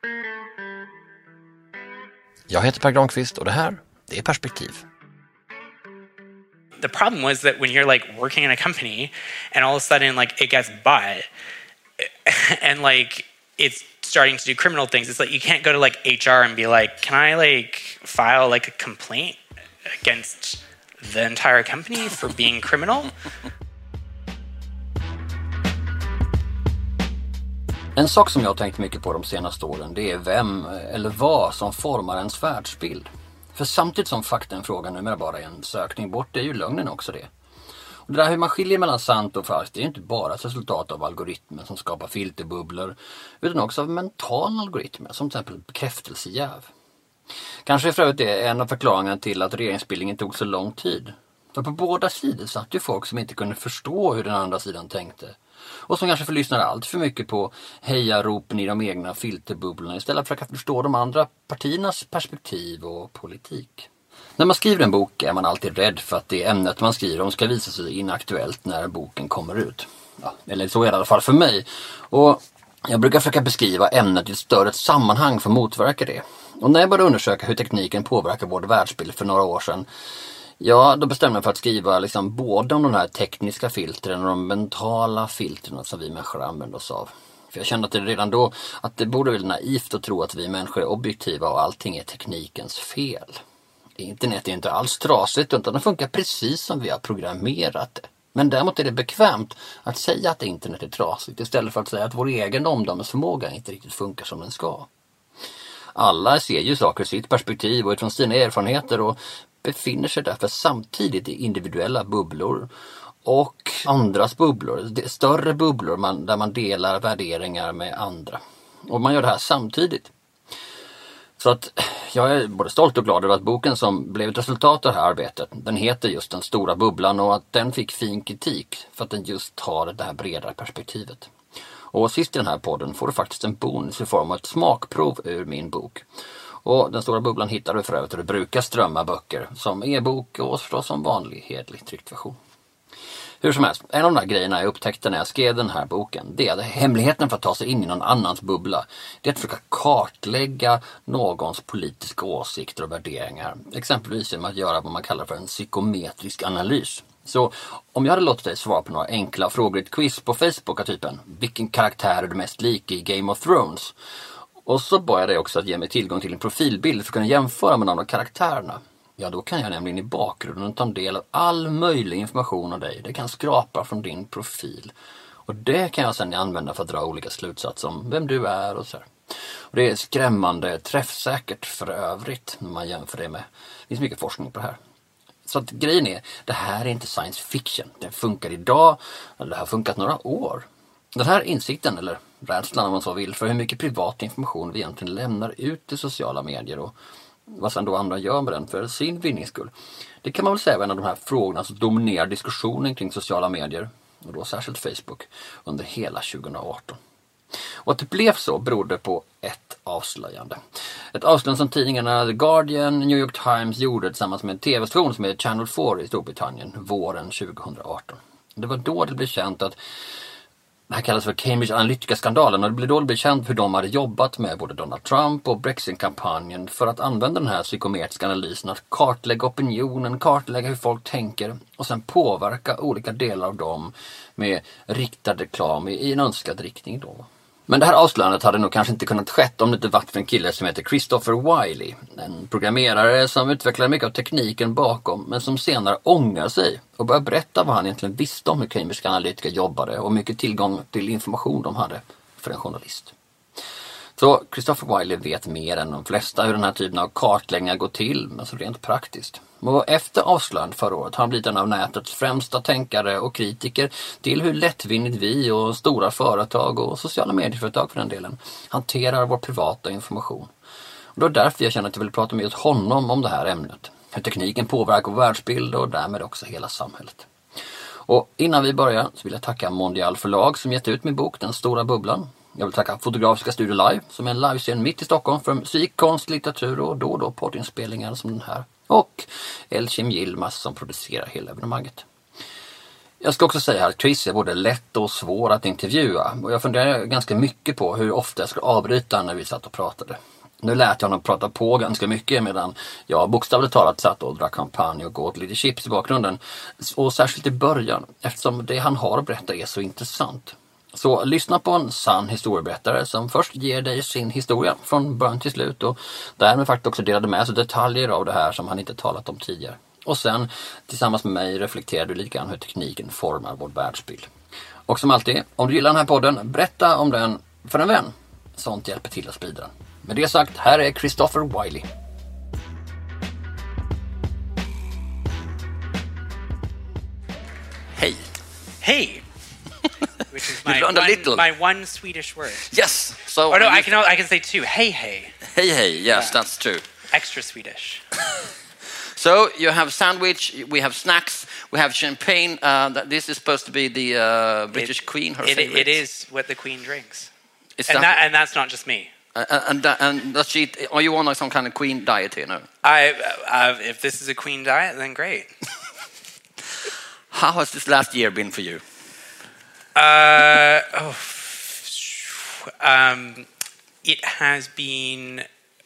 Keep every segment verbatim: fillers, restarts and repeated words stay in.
Jag heter Per Granqvist och det här, det är Perspektiv. The problem was that when you're like working in a company and all of a sudden like it gets bought and like it's starting to do criminal things, it's like you can't go to like H R and be like, can I like file like a complaint against the entire company for being criminal? En sak som jag har tänkt mycket på de senaste åren, det är vem eller vad som formar ens världsbild. För samtidigt som faktenfrågan numera bara är en sökning bort, det är ju lögnen också det. Och det där hur man skiljer mellan sant och falskt, det är inte bara ett resultat av algoritmer som skapar filterbubblor, utan också av mentala algoritmer, som till exempel bekräftelsejäv. Kanske för övrigt är en av förklaringarna till att regeringsbildningen tog så lång tid. För på båda sidor satt ju folk som inte kunde förstå hur den andra sidan tänkte. Och som kanske förlyssnade allt för mycket på hejaropen i de egna filterbubblorna istället för att försöka förstå de andra partiernas perspektiv och politik. När man skriver en bok är man alltid rädd för att det ämnet man skriver om ska visa sig inaktuellt när boken kommer ut. Ja, eller så är det i alla fall för mig. Och jag brukar försöka beskriva ämnet i ett större sammanhang för att motverka det. Och när jag började undersöka hur tekniken påverkar vår världsbild för några år sedan, ja, då bestämde jag för att skriva liksom både om de här tekniska filtren och de mentala filtren som vi människor använder oss av. För jag kände att det redan då att det borde väl naivt att tro att vi människor är objektiva och allting är teknikens fel. Internet är inte alls trasigt utan det funkar precis som vi har programmerat det. Men däremot är det bekvämt att säga att internet är trasigt istället för att säga att vår egen omdömesförmåga inte riktigt funkar som den ska. Alla ser ju saker ur sitt perspektiv och utifrån sina erfarenheter och befinner sig därför samtidigt i individuella bubblor och andras bubblor, större bubblor man, där man delar värderingar med andra. Och man gör det här samtidigt. Så att jag är både stolt och glad över att boken som blev ett resultat av det här arbetet, den heter just Den stora bubblan och att den fick fin kritik för att den just tar det här bredare perspektivet. Och sist i den här podden får du faktiskt en bonus i form av ett smakprov ur min bok. Och Den stora bubblan hittar du för övrigt och du brukar strömma böcker som e-bok och förstås som vanlig hedlig tryckt version. Hur som helst, en av de här grejerna jag upptäckte när jag skrev den här boken, det är att hemligheten för att ta sig in i någon annans bubbla, det är att försöka kartlägga någons politiska åsikter och värderingar. Exempelvis genom att göra vad man kallar för en psykometrisk analys. Så om jag hade låtit dig svara på några enkla frågor i ett quiz på Facebook av typen vilken karaktär är du mest lik i Game of Thrones? Och så bad jag dig också att ge mig tillgång till en profilbild för att kunna jämföra med någon av karaktärerna. Ja, då kan jag nämligen i bakgrunden ta del av all möjlig information om dig. Det kan skrapa från din profil. Och det kan jag sedan använda för att dra olika slutsatser om vem du är och så här. Och det är skrämmande träffsäkert för övrigt när man jämför det med. Det finns mycket forskning på det här. Så att grejen är, det här är inte science fiction. Det funkar idag, eller det har funkat några år. Den här insikten, eller rädslan om man så vill, för hur mycket privat information vi egentligen lämnar ut i sociala medier och vad sedan då andra gör med den för sin vinnings skull. Det kan man väl säga var en av de här frågorna som dominerar diskussionen kring sociala medier, och då särskilt Facebook, under hela tjugo arton. Och att det blev så berodde på ett avslöjande. Ett avslöjande som tidningarna The Guardian, New York Times gjorde tillsammans med en tv-station som heter Channel fyra i Storbritannien våren tjugo arton. Det var då det blev känt att det här kallas för Cambridge Analytica-skandalen, och det blev då det blev känt hur de hade jobbat med både Donald Trump och Brexit-kampanjen för att använda den här psykometriska analysen att kartlägga opinionen, kartlägga hur folk tänker och sen påverka olika delar av dem med riktad reklam i en önskad riktning då. Men det här avslöjandet hade nog kanske inte kunnat skett om det inte varit för en kille som heter Christopher Wiley. En programmerare som utvecklade mycket av tekniken bakom men som senare ångrar sig och börjar berätta vad han egentligen visste om hur Cambridge Analytica jobbade och mycket tillgång till information de hade för en journalist. Så Christopher Wiley vet mer än de flesta hur den här typen av kartläggningar går till, men så rent praktiskt. Och efter avslöjandet förra året har han blivit en av nätets främsta tänkare och kritiker till hur lättvindigt vi och stora företag och sociala medieföretag för den delen hanterar vår privata information. Och då är därför jag känner att jag vill prata med just honom om det här ämnet. Hur tekniken påverkar vår världsbild och därmed också hela samhället. Och innan vi börjar så vill jag tacka Mondial förlag som gett ut min bok Den stora bubblan. Jag vill tacka Fotografiska Studio Live som är en livescen mitt i Stockholm för musik, konst, litteratur och då och då poddinspelningar som den här. Och Elchim Yilmaz som producerar hela evenemanget. Jag ska också säga att Chris är både lätt och svår att intervjua. Och jag funderar ganska mycket på hur ofta jag ska avbryta när vi satt och pratade. Nu lät jag honom prata på ganska mycket medan jag bokstavligt talat satt och drack champagne och åt lite chips i bakgrunden. Och särskilt i början, eftersom det han har att berätta är så intressant. Så lyssna på en sann historieberättare som först ger dig sin historia från början till slut och därmed faktiskt också delade med sig detaljer av det här som han inte talat om tidigare. Och sen tillsammans med mig reflekterar du lite grann hur tekniken formar vår världsbild. Och som alltid, om du gillar den här podden, berätta om den för en vän. Sånt hjälper till att sprida den. Med det sagt, här är Christopher Wiley. Hej. Hey, which is my You learned a one, little. my one Swedish word. Yes. So Oh no, I can al- I can say two. Hey, hey. Hey, hey. Yes, Yeah. that's true. Extra Swedish. So you have sandwich, we have snacks, we have champagne. Uh, that this is supposed to be the uh, British It- Queen, her It, favorite. it is what the Queen drinks, It's and that, that and that's not just me. uh, and and, and does she? Are you on like some kind of Queen diet here? No. I uh, if this is a Queen diet, then great. How has this last year been for you? Uh, oh, um, it has been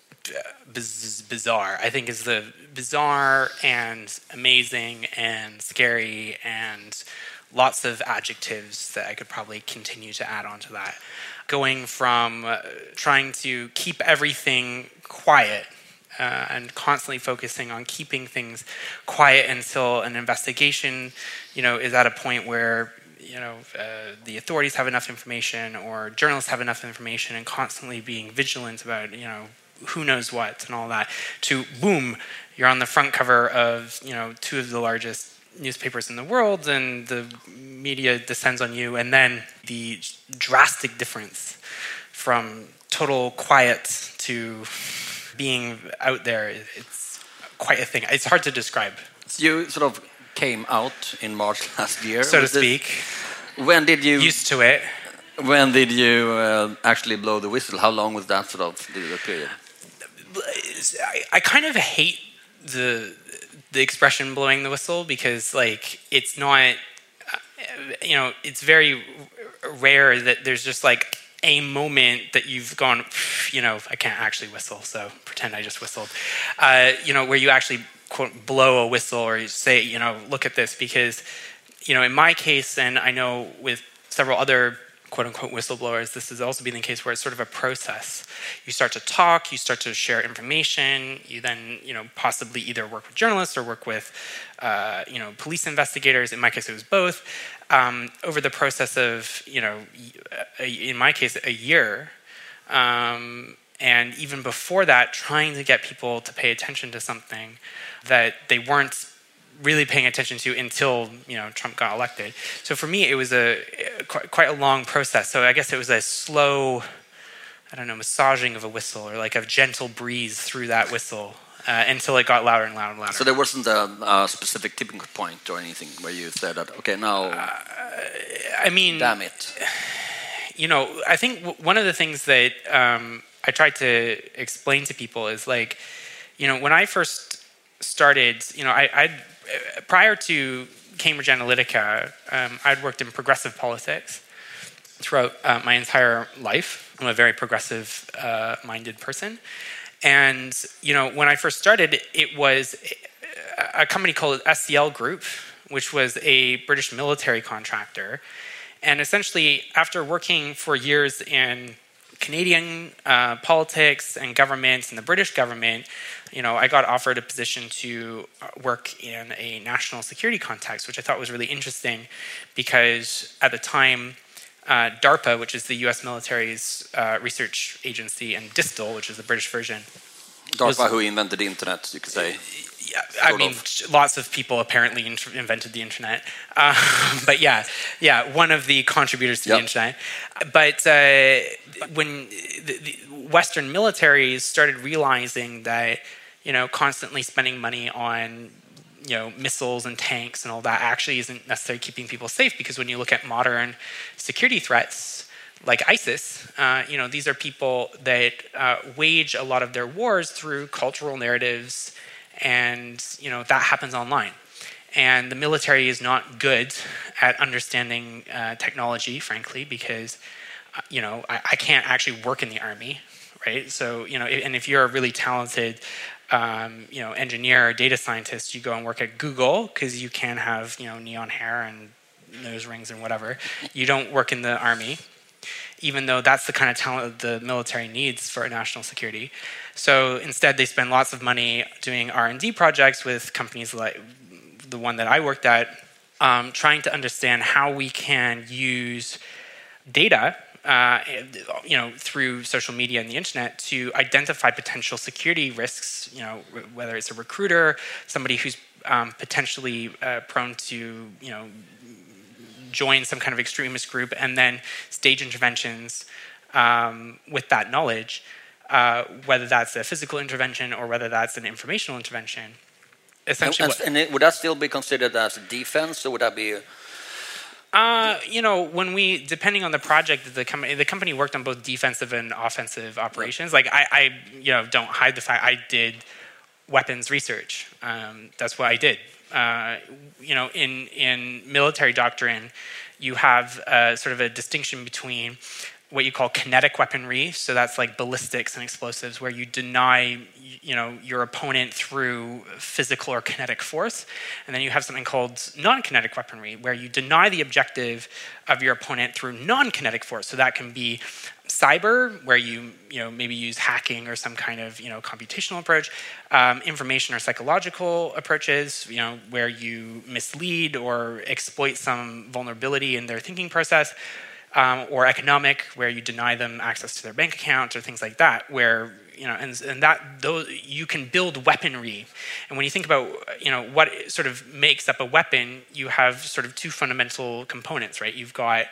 biz- bizarre. I think is the bizarre and amazing and scary and lots of adjectives that I could probably continue to add on to that. Going from uh, trying to keep everything quiet uh, and constantly focusing on keeping things quiet until an investigation, you know, is at a point where you know, uh, the authorities have enough information or journalists have enough information and constantly being vigilant about, you know, who knows what and all that, to boom, you're on the front cover of, you know, two of the largest newspapers in the world and the media descends on you. And then the drastic difference from total quiet to being out there, it's quite a thing. It's hard to describe. You sort of came out in March last year, so to Was it- speak. When did you? Used to it. When did you uh, actually blow the whistle? How long was that sort of the, the period? I, I kind of hate the the expression blowing the whistle because like it's not uh, you know it's very rare that there's just like a moment that you've gone you know I can't actually whistle so pretend I just whistled uh, you know where you actually quote blow a whistle or you say you know look at this because you know in my case and I know with several other quote-unquote whistleblowers, this has also been the case where it's sort of a process. You start to talk, you start to share information, you then, you know, possibly either work with journalists or work with, uh, you know, police investigators. In my case, it was both. Um, over the process of, you know, in my case, a year, um, and even before that, trying to get people to pay attention to something that they weren't really paying attention to until you know Trump got elected. So for me, it was a quite, quite a long process. So I guess it was a slow, I don't know, massaging of a whistle or like a gentle breeze through that whistle uh, until it got louder and louder and louder. So there wasn't a, a specific tipping point or anything where you said that, okay, now, uh, I mean, damn it. You know, I think w- one of the things that um, I tried to explain to people is like, you know, when I first started, you know, I, I'd prior to Cambridge Analytica, um, I'd worked in progressive politics throughout uh, my entire life. I'm a very progressive-minded uh, person. And, you know, when I first started, it was a company called S C L Group, which was a British military contractor. And essentially, after working for years in Canadian uh, politics and governments and the British government, you know, I got offered a position to work in a national security context, which I thought was really interesting because at the time, uh, DARPA, which is the U S military's uh, research agency, and DISTIL, which is the British version. DARPA, was, who invented the internet, you could say. Yeah, I sort mean, of. lots of people apparently in- invented the internet. Uh, but yeah, yeah, one of the contributors to yep. the internet. But uh, when the, the Western militaries started realizing that, you know, constantly spending money on, you know, missiles and tanks and all that actually isn't necessarily keeping people safe, because when you look at modern security threats like ISIS, uh, you know, these are people that uh, wage a lot of their wars through cultural narratives, and you know that happens online. And the military is not good at understanding uh, technology, frankly, because uh, you know I, I can't actually work in the army, right? So you know, and if you're a really talented um, you know engineer or data scientist, you go and work at Google because you can have you know neon hair and nose rings and whatever. You don't work in the army, even though that's the kind of talent the military needs for national security. So instead, they spend lots of money doing R and D projects with companies like the one that I worked at, um, trying to understand how we can use data, uh, you know, through social media and the internet to identify potential security risks. You know, whether it's a recruiter, somebody who's um, potentially uh, prone to, you know, join some kind of extremist group, and then stage interventions um, with that knowledge, uh, whether that's a physical intervention or whether that's an informational intervention. Essentially, and, what, and it, would that still be considered as defense, or would that be? A... Uh, you know, when we, depending on the project, the company, the company worked on both defensive and offensive operations. Like I, I, you know, don't hide the fact I did weapons research. Um, that's what I did. Uh, you know, in in military doctrine, you have uh, sort of a distinction between what you call kinetic weaponry, so that's like ballistics and explosives, where you deny, you know, your opponent through physical or kinetic force, and then you have something called non-kinetic weaponry, where you deny the objective of your opponent through non-kinetic force. So that can be cyber, where you, you know, maybe use hacking or some kind of, you know, computational approach, um, information or psychological approaches, you know, where you mislead or exploit some vulnerability in their thinking process. Um, or economic, where you deny them access to their bank account or things like that, where, you know, and, and that those you can build weaponry. And when you think about, you know, what sort of makes up a weapon, you have sort of two fundamental components, right? You've got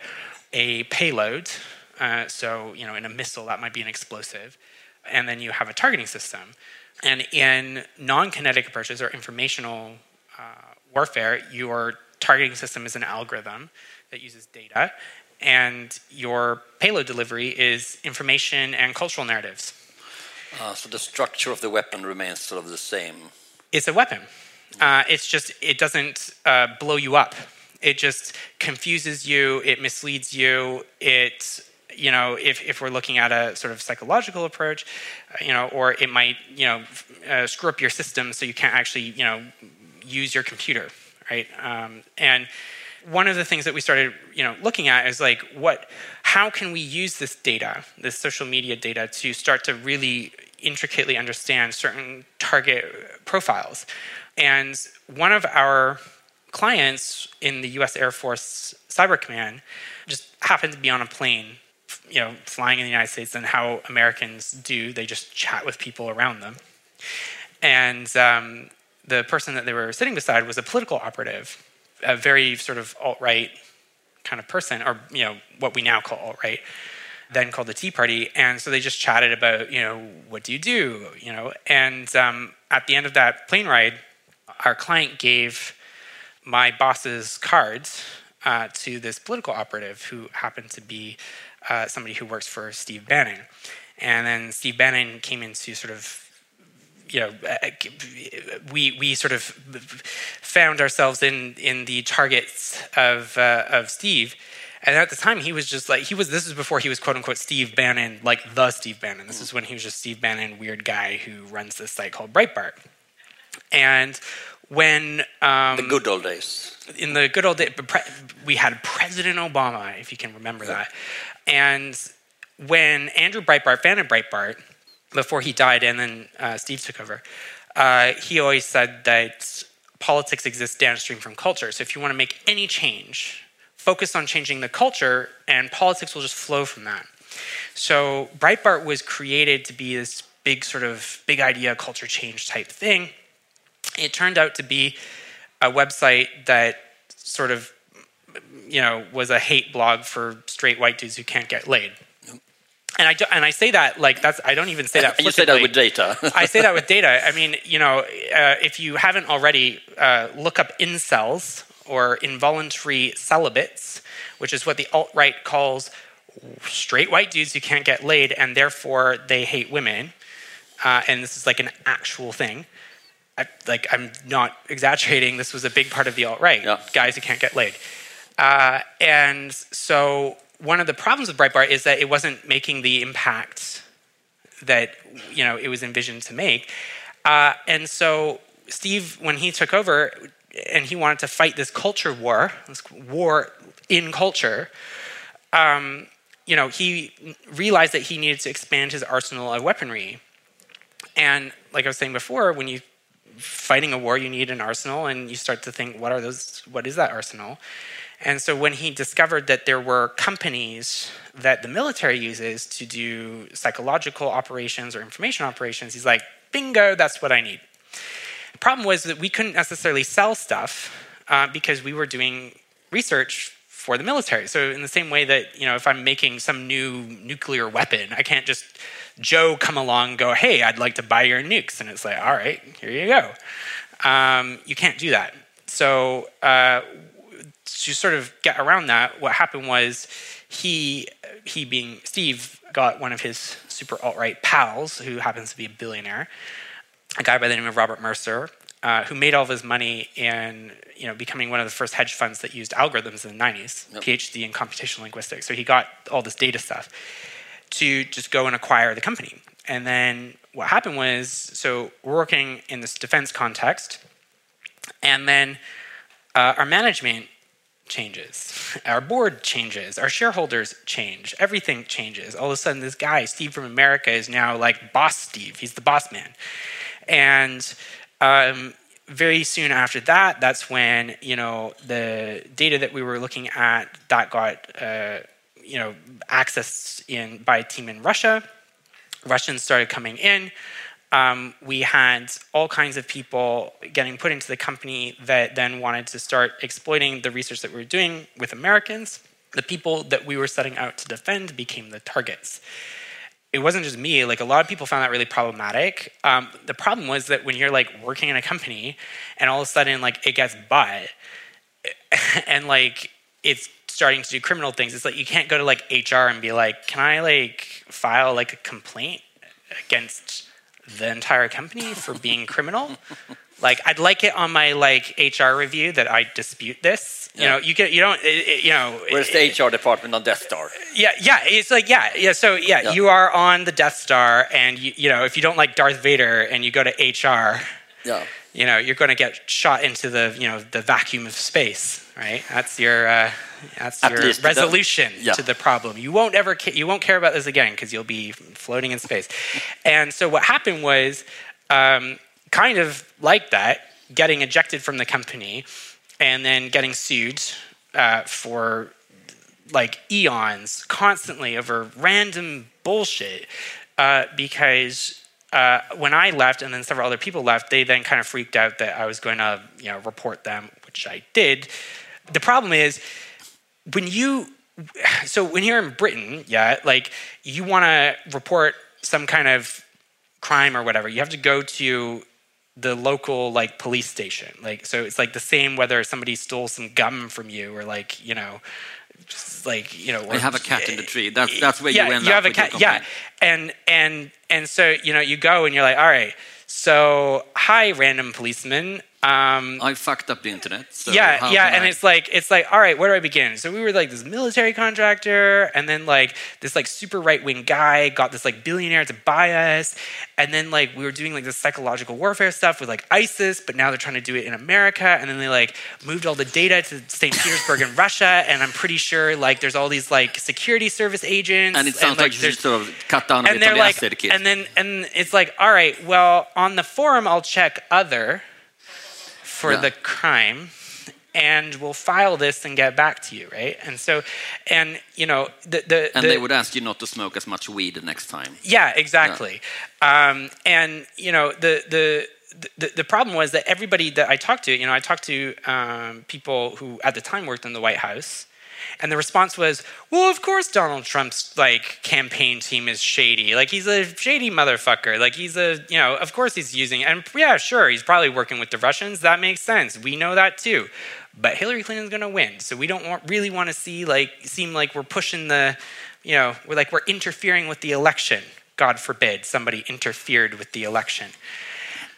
a payload, uh, so, you know, in a missile that might be an explosive, and then you have a targeting system. And in non-kinetic approaches or informational uh, warfare, your targeting system is an algorithm that uses data, and your payload delivery is information and cultural narratives. Uh, so the structure of the weapon remains sort of the same. It's a weapon. Uh, it's just, it doesn't uh, blow you up. It just confuses you, it misleads you, it, you know, if, if we're looking at a sort of psychological approach, uh, you know, or it might, you know, uh, screw up your system so you can't actually, you know, use your computer, right? Um, and one of the things that we started, you know, looking at is like, what, how can we use this data, this social media data, to start to really intricately understand certain target profiles? And one of our clients in the U S Air Force Cyber Command just happened to be on a plane, you know, flying in the United States, and how Americans do, they just chat with people around them. And um, the person that they were sitting beside was a political operative, a very sort of alt-right kind of person, or, you know, what we now call alt-right, then called the Tea Party. And so they just chatted about, you know, what do you do, you know? And um, at the end of that plane ride, our client gave my boss's cards uh, to this political operative who happened to be uh, somebody who works for Steve Bannon. And then Steve Bannon came into sort of, you know, we we sort of found ourselves in in the targets of uh, of Steve, and at the time he was just like he was. This is before he was quote unquote Steve Bannon, like the Steve Bannon. This is when he was just Steve Bannon, weird guy who runs this site called Breitbart. And when um, the good old days, in the good old days, we had President Obama, if you can remember yeah. that, and when Andrew Breitbart founded Breitbart, before he died, and then uh, Steve took over, uh, he always said that politics exists downstream from culture. So if you want to make any change, focus on changing the culture, and politics will just flow from that. So Breitbart was created to be this big sort of big idea, culture change type thing. It turned out to be a website that sort of, you know, was a hate blog for straight white dudes who can't get laid. And I, do, and I say that like that's I don't even say that. You say that with data. I say that with data. I mean, you know, uh, if you haven't already, uh, look up incels or involuntary celibates, which is what the alt-right calls straight white dudes who can't get laid and therefore they hate women. Uh, and this is like an actual thing. I, like I'm not exaggerating. This was a big part of the alt-right. Yeah. Guys who can't get laid. Uh, and so one of the problems with Breitbart is that it wasn't making the impact that you know it was envisioned to make. Uh, and so Steve, when he took over, and he wanted to fight this culture war, this war in culture, um, you know, he realized that he needed to expand his arsenal of weaponry. And like I was saying before, when you fighting a war, you need an arsenal, and you start to think, what are those? What is that arsenal? And so when he discovered that there were companies that the military uses to do psychological operations or information operations, he's like, bingo, that's what I need. The problem was that we couldn't necessarily sell stuff uh, because we were doing research for the military. So in the same way that, you know, if I'm making some new nuclear weapon, I can't just Joe come along and go, hey, I'd like to buy your nukes. And it's like, all right, here you go. Um, you can't do that. So uh, to sort of get around that, what happened was he, he being Steve, got one of his super alt-right pals, who happens to be a billionaire, a guy by the name of Robert Mercer, uh, who made all of his money in you know becoming one of the first hedge funds that used algorithms in the nineties, yep. PhD in computational linguistics. So he got all this data stuff to just go and acquire the company. And then what happened was, so we're working in this defense context, and then uh, our management changes, our board changes, our shareholders change, everything changes. All of a sudden, this guy, Steve from America, is now like boss Steve. He's the boss man. And um, very soon after that, that's when, you know, the data that we were looking at, that got, uh, you know, accessed in by a team in Russia. Russians started coming in. Um, we had all kinds of people getting put into the company that then wanted to start exploiting the research that we were doing with Americans. The people that we were setting out to defend became the targets. It wasn't just me. Like, a lot of people found that really problematic. Um, the problem was that when you're like working in a company and all of a sudden like it gets bought and like it's starting to do criminal things, it's like you can't go to like H R and be like, can I like file like a complaint against the entire company for being criminal? Like, I'd like it on my like H R review that I dispute this. Yeah. You know, you get, you don't, it, it, you know. Where's the H R department on Death Star? Yeah, yeah, it's like, yeah, yeah. So yeah, yeah, you are on the Death Star, and you, you know, if you don't like Darth Vader and you go to H R, yeah, you know, you're going to get shot into the, you know, the vacuum of space, right? That's your, uh, that's At your resolution yeah. to the problem. You won't ever, ca- you won't care about this again because you'll be floating in space. And so what happened was, um, kind of like that, getting ejected from the company and then getting sued uh, for like eons, constantly over random bullshit, uh, because uh, when I left and then several other people left, they then kind of freaked out that I was going to, you know, report them, which I did. The problem is when you, so when you're in Britain, yeah, like you want to report some kind of crime or whatever, you have to go to the local like police station. Like, so it's like the same whether somebody stole some gum from you or like, you know, just like, you know, or, I have a cat in the tree. That's that's where yeah, you end you up have a with your cat, yeah. And and and so, you know, you go and you're like, all right, so hi, random policeman. Um, I fucked up the internet. So yeah, how yeah, can and I... it's like it's like all right, where do I begin? So we were like this military contractor, and then like this like super right wing guy got this like billionaire to buy us, and then like we were doing like this psychological warfare stuff with like ISIS, but now they're trying to do it in America, and then they like moved all the data to Saint Petersburg in Russia, and I'm pretty sure like there's all these like security service agents, and it sounds and, like, like you should sort of cut down a and bit on the like, acid kit. And then and it's like all right, well on the forum I'll check other. For yeah. the crime, and we'll file this and get back to you, right? And so, and you know, the the and the, they would ask you not to smoke as much weed the next time. Yeah, exactly. Yeah. Um, and you know, the the. The, the problem was that everybody that I talked to, you know, I talked to um, people who at the time worked in the White House, and the response was, well, of course Donald Trump's, like, campaign team is shady. Like, he's a shady motherfucker. Like, he's a, you know, of course he's using, and yeah, sure, he's probably working with the Russians. That makes sense. We know that too. But Hillary Clinton's going to win. So we don't want, really want to see, like, seem like we're pushing the, you know, we're like we're interfering with the election. God forbid somebody interfered with the election.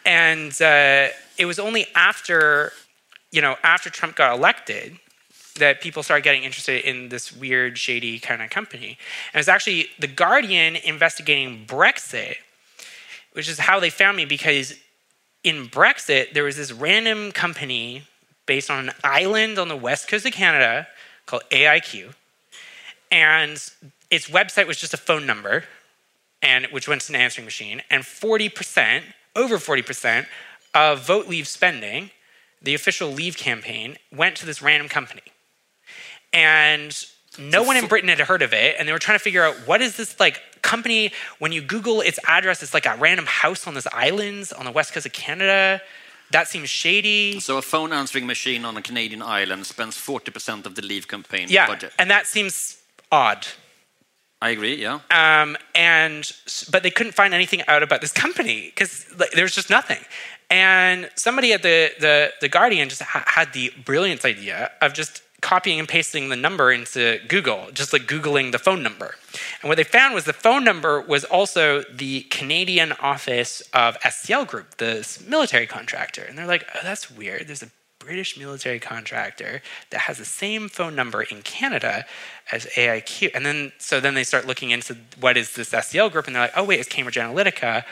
And uh, it was only after, you know, after Trump got elected that people started getting interested in this weird, shady kind of company. And it's actually The Guardian investigating Brexit, which is how they found me, because in Brexit, there was this random company based on an island on the west coast of Canada called A I Q. And its website was just a phone number, and which went to an answering machine. And forty percent, over forty percent of Vote Leave spending, the official Leave campaign, went to this random company. And no one in Britain had heard of it, and they were trying to figure out, what is this like company? When you Google its address, it's like a random house on this island on the west coast of Canada. That seems shady. So a phone answering machine on a Canadian island spends forty percent of the Leave campaign yeah, budget. And that seems odd. I agree, yeah. Um, and but they couldn't find anything out about this company because like, there was just nothing. And somebody at the the, the Guardian just ha- had the brilliant idea of just copying and pasting the number into Google, just like Googling the phone number. And what they found was the phone number was also the Canadian office of S C L Group, this military contractor. And they're like, oh, that's weird. There's a British military contractor that has the same phone number in Canada as A I Q. And then, so then they start looking into what is this S C L Group, and they're like, oh, wait, it's Cambridge Analytica.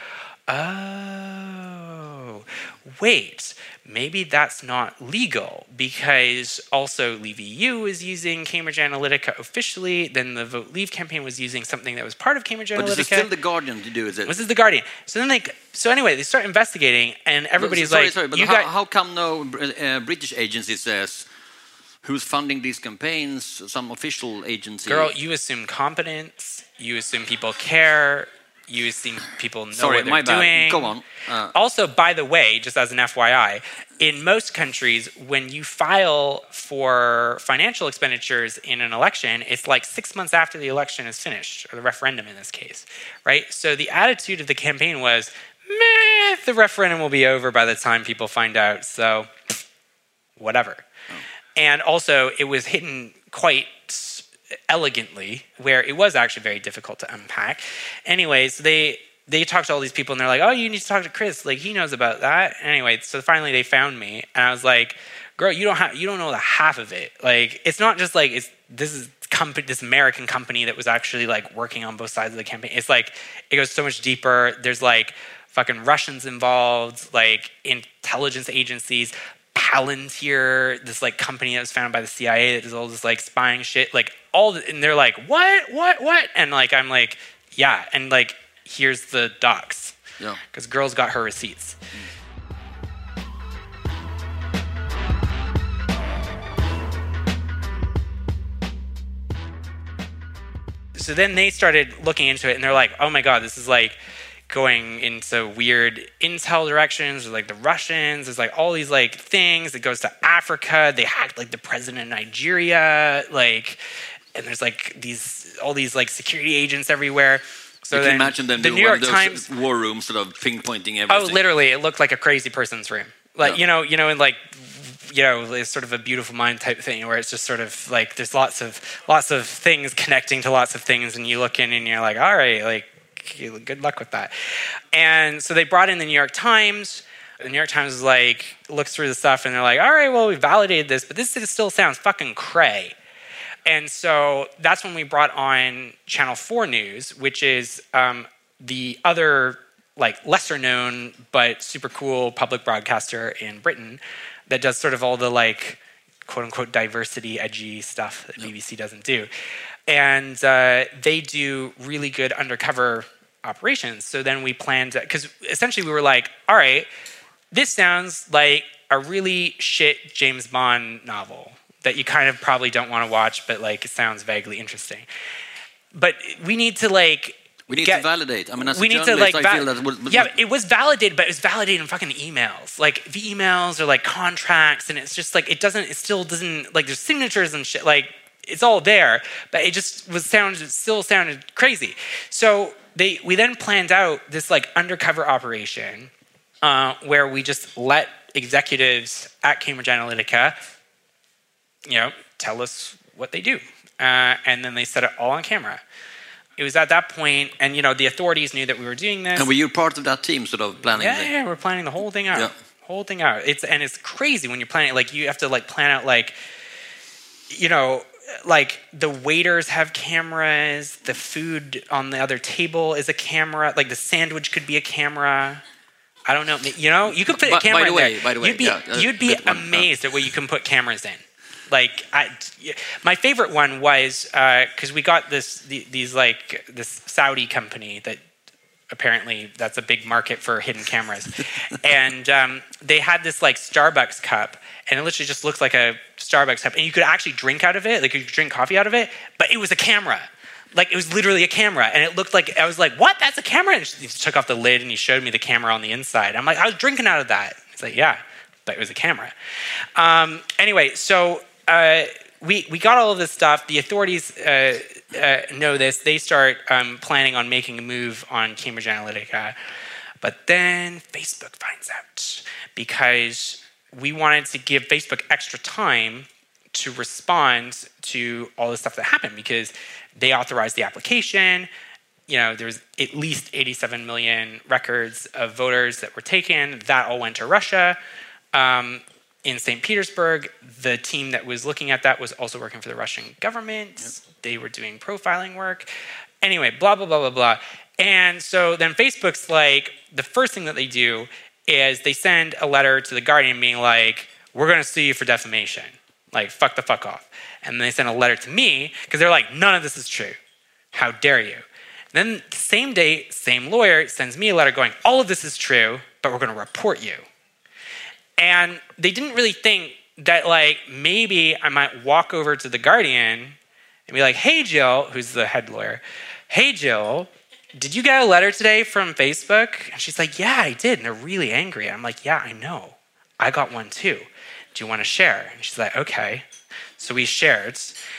Oh, wait, maybe that's not legal, because also Leave E U is using Cambridge Analytica officially. Then the Vote Leave campaign was using something that was part of Cambridge Analytica. But this is still The Guardian to do, is it? This is The Guardian. So then they, so anyway, they start investigating, and everybody's sorry, like, sorry, but you how, got, how come no uh, British agency says who's funding these campaigns? Some official agency. Girl, you assume competence. You assume people care. You assume people know Sorry, what they're my bad. doing. Go on. Uh, also, by the way, just as an F Y I, in most countries, when you file for financial expenditures in an election, it's like six months after the election is finished, or the referendum in this case, right? So the attitude of the campaign was, meh, the referendum will be over by the time people find out, so whatever. Oh. And also, it was hidden quite elegantly, where it was actually very difficult to unpack. Anyways, they they talked to all these people, and they're like, oh, you need to talk to Chris, like he knows about that. Anyway, so finally they found me, and I was like, girl, you don't have you don't know the half of it. Like, it's not just like it's this is company this American company that was actually like working on both sides of the campaign. It's like it goes so much deeper. There's like fucking Russians involved, like intelligence agencies, Palantir, this like company that was founded by the C I A that does all this like spying shit, like all the, and they're like, what, what, what? And like, I'm like, yeah. And like, here's the docs. Yeah. Because girl's got her receipts. So then they started looking into it, and they're like, oh my God, this is like going into weird intel directions. There's like the Russians, there's like all these like things. It goes to Africa. They hacked like the president of Nigeria, like, and there's like these all these like security agents everywhere. So you then can imagine them the doing New York one of those Times war rooms, sort of pinpointing everything. Oh, literally, it looked like a crazy person's room. Like yeah. you know, you know, in like you know, it's sort of a Beautiful Mind type thing, where it's just sort of like there's lots of lots of things connecting to lots of things, and you look in and you're like, all right, like good luck with that. And so they brought in the New York Times. The New York Times is like looks through the stuff, and they're like, all right, well, we validated this, but this still sounds fucking cray. And so that's when we brought on Channel four News, which is um, the other like lesser known but super cool public broadcaster in Britain that does sort of all the like quote unquote diversity edgy stuff that B B C doesn't do. And uh, they do really good undercover operations. So then we planned, because essentially we were like, all right, this sounds like a really shit James Bond novel that you kind of probably don't want to watch, but like it sounds vaguely interesting. But we need to like we need get, to validate. I mean, as we a need journalist, to like I va- feel that would, would, yeah, it was validated, but it was validated in fucking emails. Like the emails are like contracts, and it's just like it doesn't. It still doesn't like there's signatures and shit. Like it's all there, but it just was sounded it still sounded crazy. So they we then planned out this like undercover operation uh, where we just let executives at Cambridge Analytica, you know, tell us what they do, uh, and then they set it all on camera. it was at that point, and you know, the authorities knew that we were doing this. And were you part of that team, sort of planning? Yeah, the... yeah, we're planning the whole thing out. Yeah. Whole thing out. It's and it's crazy when you're planning. Like you have to like plan out like, you know, like the waiters have cameras. The food on the other table is a camera. Like the sandwich could be a camera. I don't know. You know, you could put a camera by the in way, there. By the way, you'd be yeah, uh, you'd be one, amazed uh, at what you can put cameras in. Like I, my favorite one was because uh, we got this the, these like this Saudi company that apparently that's a big market for hidden cameras, and um, they had this like Starbucks cup, and it literally just looks like a Starbucks cup, and you could actually drink out of it, like you could drink coffee out of it, but it was a camera. Like it was literally a camera, and it looked like I was like, "What? That's a camera!" And he took off the lid, and he showed me the camera on the inside. I'm like, "I was drinking out of that." He's like, "Yeah, but it was a camera." Um, anyway, so uh, we we got all of this stuff. The authorities uh, uh, know this. They start um, planning on making a move on Cambridge Analytica, but then Facebook finds out because we wanted to give Facebook extra time to respond to all the stuff that happened because they authorized the application. You know, there's at least eighty-seven million records of voters that were taken. That all went to Russia. Um, in Saint Petersburg, the team that was looking at that was also working for the Russian government. Yep. They were doing profiling work. Anyway, blah, blah, blah, blah, blah. And so then Facebook's like, the first thing that they do is they send a letter to The Guardian being like, we're going to sue you for defamation. Like, fuck the fuck off. And then they send a letter to me because they're like, none of this is true. How dare you? And then the same day, same lawyer sends me a letter going, all of this is true, but we're going to report you. And they didn't really think that, like, maybe I might walk over to The Guardian and be like, hey, Jill, who's the head lawyer, hey, Jill, did you get a letter today from Facebook? And she's like, yeah, I did. And they're really angry. And I'm like, yeah, I know. I got one too. Do you want to share? And she's like, okay. So we shared.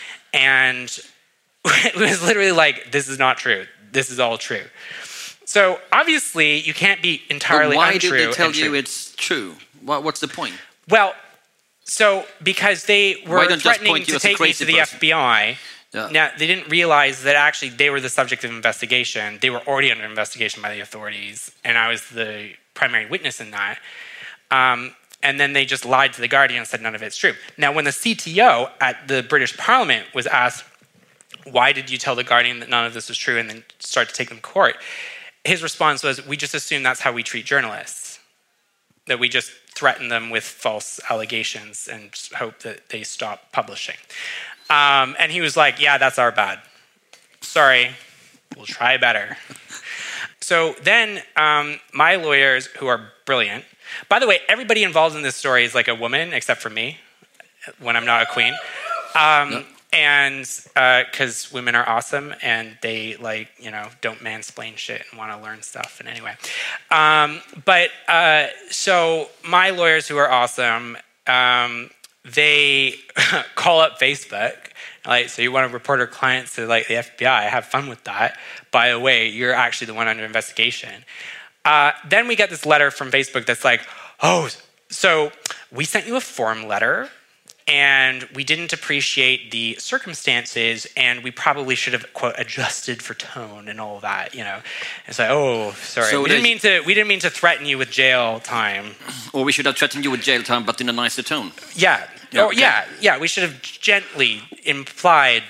And it was literally like, this is not true. This is all true. So obviously, you can't be entirely but why untrue. Why did they tell you true. It's true? What's the point? Well, so because they were threatening to take me to the person? F B I. Yeah. Now, they didn't realize that actually they were the subject of investigation. They were already under investigation by the authorities, and I was the primary witness in that. Um, and then they just lied to The Guardian and said none of it's true. Now, when the C T O at the British Parliament was asked, why did you tell The Guardian that none of this was true and then start to take them to court? His response was, we just assume that's how we treat journalists, that we just threaten them with false allegations and hope that they stop publishing. Um, and he was like, yeah, that's our bad. Sorry, we'll try better. So then um, my lawyers, who are brilliant, by the way, everybody involved in this story is like a woman, except for me, when I'm not a queen. Um, no. And because uh, women are awesome and they, like, you know, don't mansplain shit and want to learn stuff. And anyway. Um, but uh, so my lawyers, who are awesome, um, they call up Facebook. Like, so you want to report our clients to, like, the F B I? Have fun with that. By the way, you're actually the one under investigation. Uh, then we get this letter from Facebook that's like, oh, so we sent you a form letter. And we didn't appreciate the circumstances, and we probably should have, quote, adjusted for tone and all that, you know. It's like, oh, sorry, so we didn't mean to. We didn't mean to threaten you with jail time. Or we should have threatened you with jail time, but in a nicer tone. Yeah, yeah, or, okay. yeah, yeah. We should have gently implied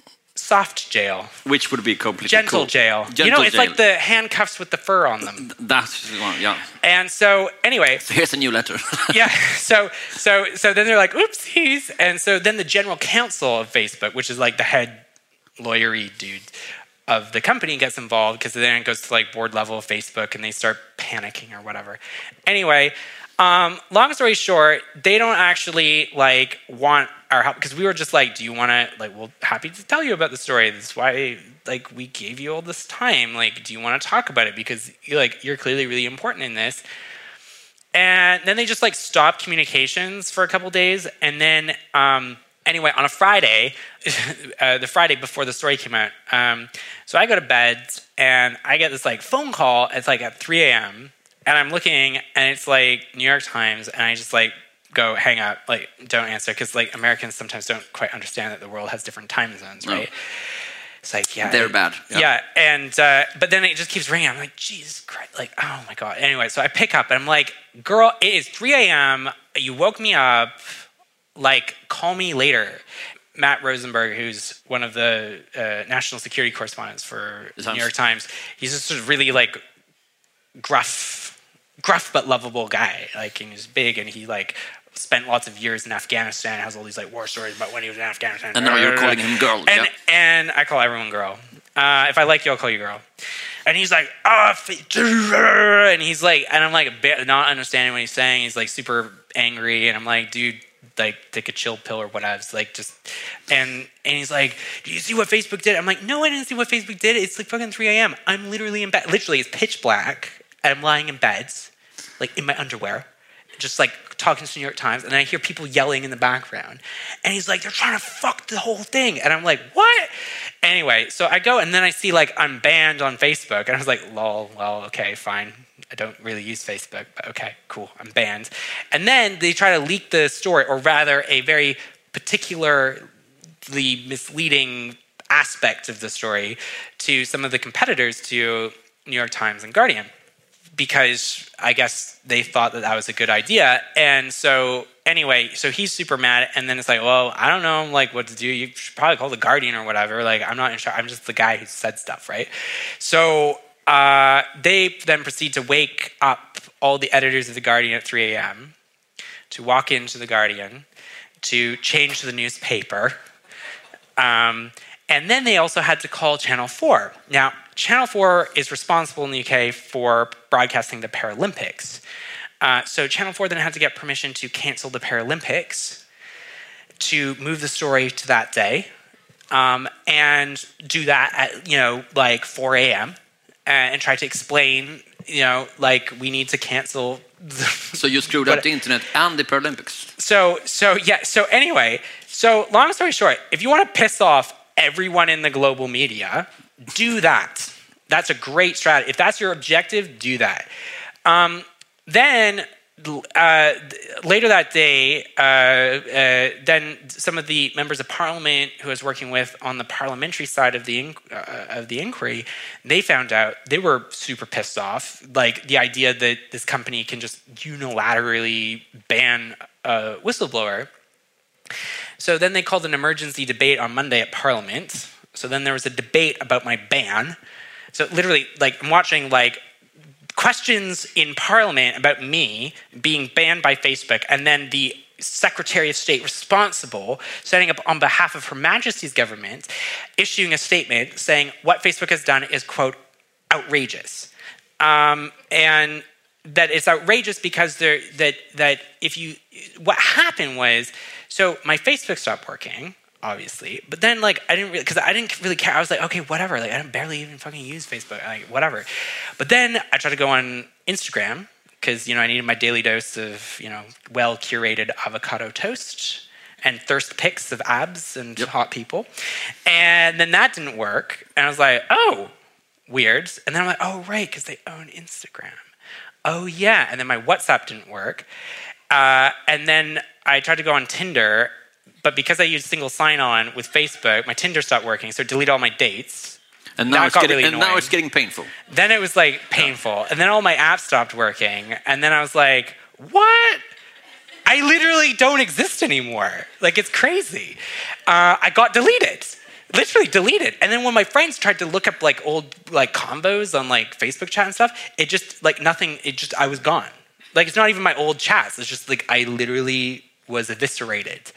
soft jail, which would be completely gentle cool. jail. Gentle you know, it's jail. like the handcuffs with the fur on them. That's one, yeah. And so, anyway, so here's a new letter. yeah. So, so, so then they're like, "Oopsies!" And so then the general counsel of Facebook, which is like the head lawyery dude of the company, gets involved because then it goes to like board level of Facebook, and they start panicking or whatever. Anyway. Um, long story short, they don't actually like want our help because we were just like, do you want to, like, well, happy to tell you about the story. That's why, like, we gave you all this time. Like, do you want to talk about it? Because, like, you're clearly really important in this. And then they just, like, stopped communications for a couple days. And then, um, anyway, on a Friday, uh, the Friday before the story came out, um, so I go to bed and I get this, like, phone call. It's, like, at three a.m., and I'm looking, and it's like New York Times, and I just like go hang up, like don't answer, because like Americans sometimes don't quite understand that the world has different time zones, right? It's like, yeah. They're bad. Yeah. yeah and, uh, but then it just keeps ringing. I'm like, Jesus Christ. Like, oh my God. Anyway, so I pick up and I'm like, girl, it is three a.m. You woke me up. Like, call me later. Matt Rosenberg, who's one of the uh, national security correspondents for the New York Times, he's just sort of really like gruff, gruff but lovable guy. Like, and he's big and he like spent lots of years in Afghanistan, has all these like war stories about when he was in Afghanistan. And now you're calling him girl. And, yeah. and I call everyone girl. Uh, if I like you, I'll call you girl. And he's like, oh, and he's like, and I'm like not understanding what he's saying. He's like super angry. And I'm like, dude, like take a chill pill or whatever. Like just, and and he's like, do you see what Facebook did? I'm like, no, I didn't see what Facebook did. It's like fucking three a.m. I'm literally in bed. Literally, it's pitch black. And I'm lying in bed, like in my underwear, just like talking to the New York Times, and I hear people yelling in the background. And he's like, they're trying to fuck the whole thing. And I'm like, what? Anyway, so I go, and then I see like I'm banned on Facebook. And I was like, lol, well, okay, fine. I don't really use Facebook, but okay, cool, I'm banned. And then they try to leak the story, or rather a very particularly misleading aspect of the story to some of the competitors to New York Times and Guardian, because I guess they thought that that was a good idea. And so anyway, so he's super mad. And then it's like, well, I don't know like what to do. You should probably call the Guardian or whatever. Like, I'm not in charge. I'm just the guy who said stuff, right? So uh, they then proceed to wake up all the editors of the Guardian at three a.m. to walk into the Guardian, to change the newspaper. Um, and then they also had to call Channel four. Now, Channel four is responsible in the U K for broadcasting the Paralympics. Uh, so Channel four then had to get permission to cancel the Paralympics, to move the story to that day, um, and do that at, you know, like four a.m. and, and try to explain, you know, like we need to cancel. The, so you screwed up the internet and the Paralympics. So, so yeah. So anyway, so long story short, if you want to piss off everyone in the global media, do that. That's a great strategy. If that's your objective, do that. Um, then uh, later that day, uh, uh, then some of the members of parliament who I was working with on the parliamentary side of the uh, of the inquiry, they found out. They were super pissed off. Like the idea that this company can just unilaterally ban a whistleblower. So then they called an emergency debate on Monday at Parliament. So then there was a debate about my ban. So literally, like, I'm watching, like, questions in Parliament about me being banned by Facebook, and then the Secretary of State responsible setting up on behalf of Her Majesty's government, issuing a statement saying what Facebook has done is, quote, outrageous. Um, and that it's outrageous because there that that if you... What happened was... So my Facebook stopped working, obviously, but then like I didn't really, because I didn't really care. I was like, okay, whatever. Like I didn't barely even fucking use Facebook, like whatever. But then I tried to go on Instagram because you know I needed my daily dose of you know well curated avocado toast and thirst pics of abs and yep. hot people, and then that didn't work. And I was like, oh, weird. And then I'm like, oh right, because they own Instagram. Oh yeah. And then my WhatsApp didn't work, uh, and then I tried to go on Tinder, but because I used single sign-on with Facebook, my Tinder stopped working, so it deleted all my dates. And now, it's getting, really and now it's getting painful. Then it was like painful. Yeah. And then all my apps stopped working. And then I was like, what? I literally don't exist anymore. Like, it's crazy. Uh, I got deleted. Literally deleted. And then when my friends tried to look up like old like combos on like Facebook chat and stuff, it just like nothing, it just, I was gone. Like, it's not even my old chats. It's just like I literally was eviscerated.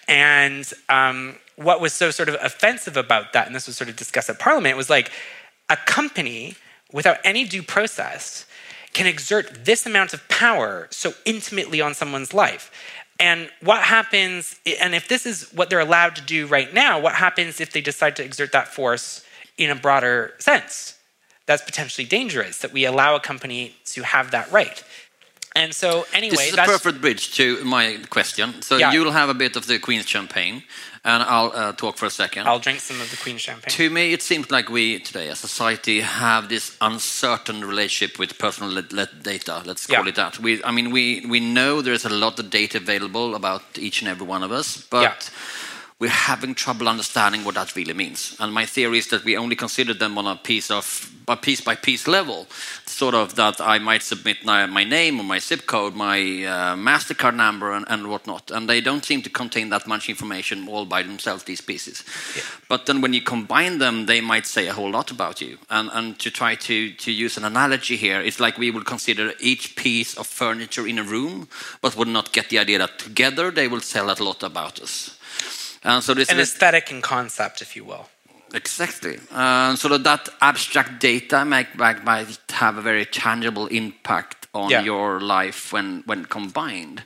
And um, what was so sort of offensive about that, and this was sort of discussed at Parliament, was like a company without any due process can exert this amount of power so intimately on someone's life. And what happens, and if this is what they're allowed to do right now, what happens if they decide to exert that force in a broader sense? That's potentially dangerous, that we allow a company to have that right. And so, anyway, this is that's... a perfect bridge to my question. So yeah. You'll have a bit of the Queen's champagne, and I'll uh, talk for a second. I'll drink some of the Queen's champagne. To me, it seems like we today, as a society, have this uncertain relationship with personal data. Let's call yeah. it that. We, I mean, we we know there is a lot of data available about each and every one of us, but. Yeah. we're having trouble understanding what that really means. And my theory is that we only consider them on a piece of a piece by piece level, sort of that I might submit my, my name or my zip code, my uh, MasterCard number and, and whatnot. And they don't seem to contain that much information all by themselves, these pieces. Yeah. But then when you combine them, they might say a whole lot about you. And, and to try to, to use an analogy here, it's like we would consider each piece of furniture in a room, but would not get the idea that together they will tell a lot about us. Uh, so this An is aesthetic and concept, if you will. Exactly. Uh, so that abstract data might, might, might have a very tangible impact on yeah. your life when, when combined.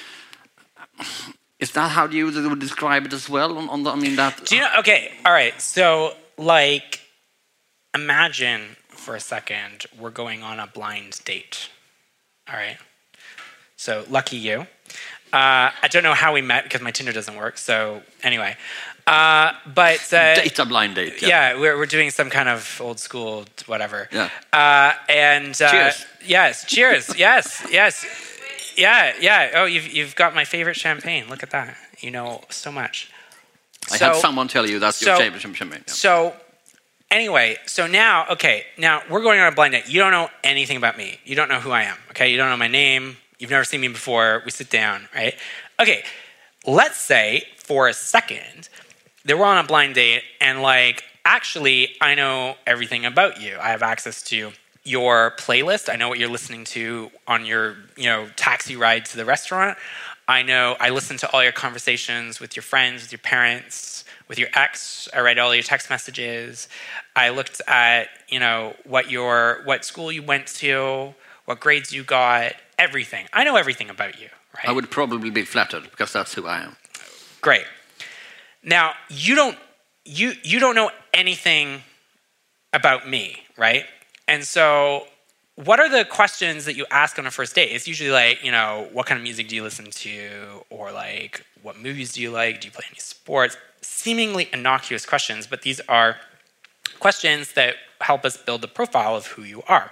Mm. Is that how you would describe it as well? On, on the, I mean that. Do you know? Okay. All right. So, like, imagine for a second we're going on a blind date. All right. So lucky you. Uh, I don't know how we met because my Tinder doesn't work. So anyway, uh, but uh, data blind date. Yeah, yeah we're we're doing some kind of old school whatever. Yeah. Uh, and uh, cheers. Yes, cheers. yes, yes, yeah, yeah. Oh, you've you've got my favorite champagne. Look at that. You know so much. I so, had someone tell you that's so, your favorite champagne. Yeah. So. Anyway, so now, okay, now we're going on a blind date. You don't know anything about me. You don't know who I am, okay? You don't know my name. You've never seen me before. We sit down, right? Okay, let's say for a second that we're on a blind date and, like, actually, I know everything about you. I have access to your playlist. I know what you're listening to on your, you know, taxi ride to the restaurant. I know, I listen to all your conversations with your friends, with your parents, with your ex. I read all your text messages. I looked at, you know, what your what school you went to, what grades you got, everything. I know everything about you, right? I would probably be flattered because that's who I am. Great. Now, you don't you you don't know anything about me, right? And so what are the questions that you ask on a first date? It's usually like, you know, what kind of music do you listen to? Or like, what movies do you like? Do you play any sports? Seemingly innocuous questions, but these are questions that help us build the profile of who you are.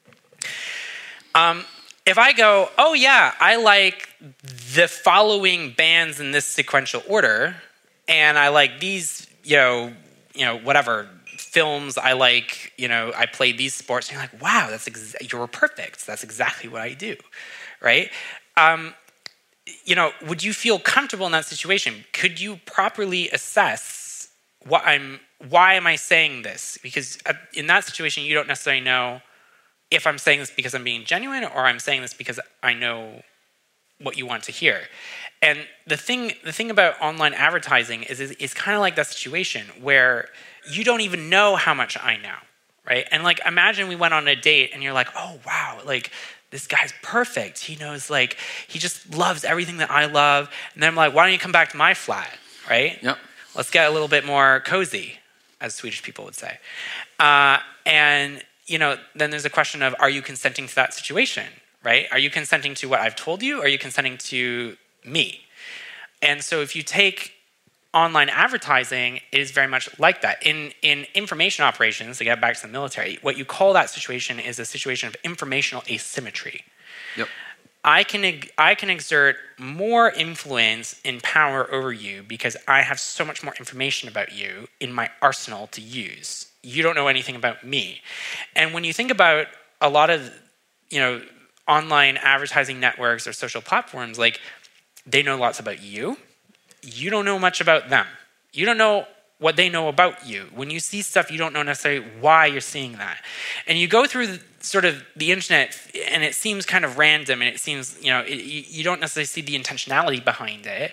Um, if I go, oh yeah, I like the following bands in this sequential order, and I like these, you know, you know, whatever films I like, you know, I play these sports, and you're like, wow, that's ex- you're perfect. That's exactly what I do, right? Um, you know, would you feel comfortable in that situation? Could you properly assess what I'm, why am I saying this? Because in that situation, you don't necessarily know if I'm saying this because I'm being genuine or I'm saying this because I know what you want to hear. And the thing, the thing about online advertising is, is it's kind of like that situation where you don't even know how much I know, right? And like, imagine we went on a date and you're like, oh, wow, like, this guy's perfect. He knows, like, he just loves everything that I love. And then I'm like, why don't you come back to my flat, right? Yep. Let's get a little bit more cozy, as Swedish people would say. Uh, and, you know, then there's a question of, are you consenting to that situation, right? Are you consenting to what I've told you? Or are you consenting to me? And so if you take online advertising, it is very much like that. In in information operations, to get back to the military, what you call that situation is a situation of informational asymmetry. Yep. I can I can exert more influence and power over you because I have so much more information about you in my arsenal to use. You don't know anything about me. And when you think about a lot of, you know, online advertising networks or social platforms, like, they know lots about you. You don't know much about them. You don't know what they know about you. When you see stuff, you don't know necessarily why you're seeing that. And you go through the, sort of the internet, and it seems kind of random, and it seems, you know, it, you, you don't necessarily see the intentionality behind it,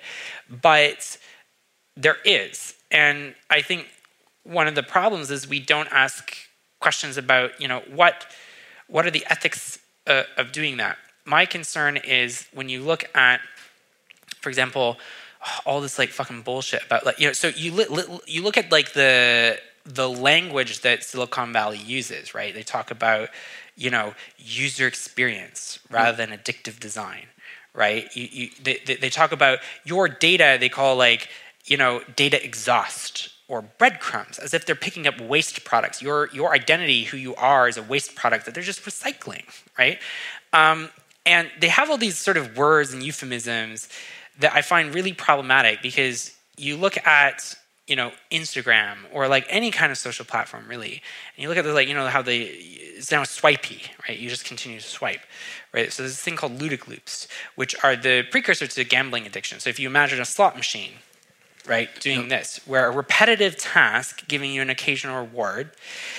but there is. And I think one of the problems is we don't ask questions about, you know, what what are the ethics uh, of doing that? My concern is when you look at, for example, all this like fucking bullshit about, like, you know, so you li- li- you look at like the the language that Silicon Valley uses, right? They talk about, you know, user experience rather than addictive design, right? You, you they, they talk about your data, they call, like, you know, data exhaust or breadcrumbs, as if they're picking up waste products. Your your identity, who you are, is a waste product that they're just recycling, right? Um, and they have all these sort of words and euphemisms that I find really problematic, because you look at, you know, Instagram or like any kind of social platform, really, and you look at the, like, you know, how they, it's now swipey, right? You just continue to swipe, right? So there's this thing called ludic loops, which are the precursor to gambling addiction. So if you imagine a slot machine, right, doing yep. this, where a repetitive task giving you an occasional reward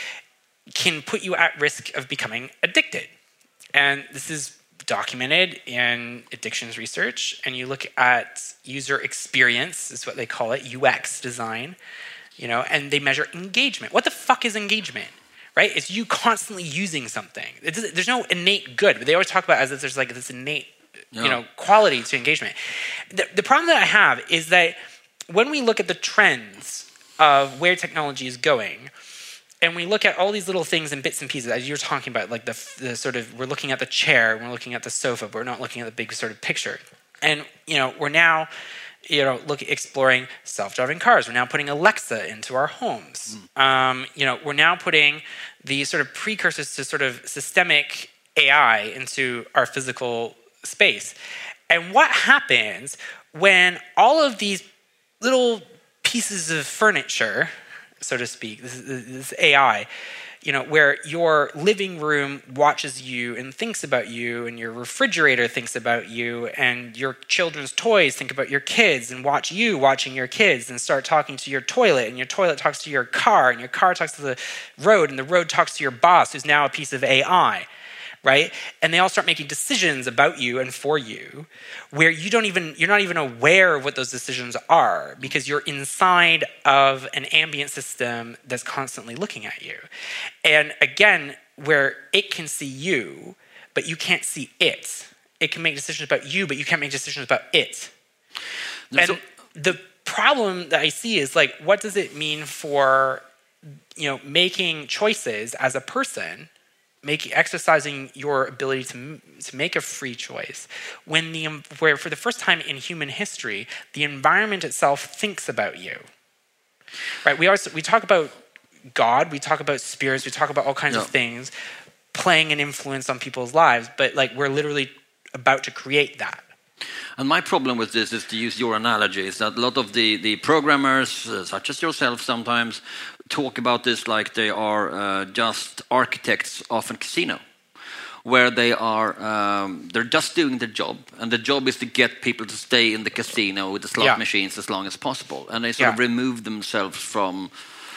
can put you at risk of becoming addicted. And this is documented in addictions research, and you look at user experience, is what they call it, U X design, you know, and they measure engagement. What the fuck is engagement, right? It's you constantly using something. It there's no innate good, but they always talk about it as if there's like this innate, no. you know, quality to engagement. The, the problem that I have is that when we look at the trends of where technology is going, and we look at all these little things and bits and pieces, as you're talking about, like the, the sort of, we're looking at the chair, we're looking at the sofa, but we're not looking at the big sort of picture. And, you know, we're now, you know, look, exploring self-driving cars. We're now putting Alexa into our homes. Mm. Um, you know, we're now putting the sort of precursors to sort of systemic A I into our physical space. And what happens when all of these little pieces of furniture, so to speak, this, this A I, you know, where your living room watches you and thinks about you, and your refrigerator thinks about you, and your children's toys think about your kids and watch you watching your kids and start talking to your toilet, and your toilet talks to your car, and your car talks to the road, and the road talks to your boss, who's now a piece of A I. Right? And they all start making decisions about you and for you, where you don't even, you're not even aware of what those decisions are, because you're inside of an ambient system that's constantly looking at you. And again, where it can see you, but you can't see it. It can make decisions about you, but you can't make decisions about it. There's and a- the problem that I see is, like, what does it mean for, you know, making choices as a person, Make, exercising your ability to to make a free choice, when the where for the first time in human history, the environment itself thinks about you. Right? We always we talk about God, we talk about spirits, we talk about all kinds yeah. of things playing an influence on people's lives, but like we're literally about to create that. And my problem with this is, to use your analogy, is that a lot of the, the programmers, uh, such as yourself sometimes, talk about this like they are uh, just architects of a casino, where they are um, they're just doing their job, and the job is to get people to stay in the casino with the slot yeah. machines as long as possible, and they sort yeah. of remove themselves from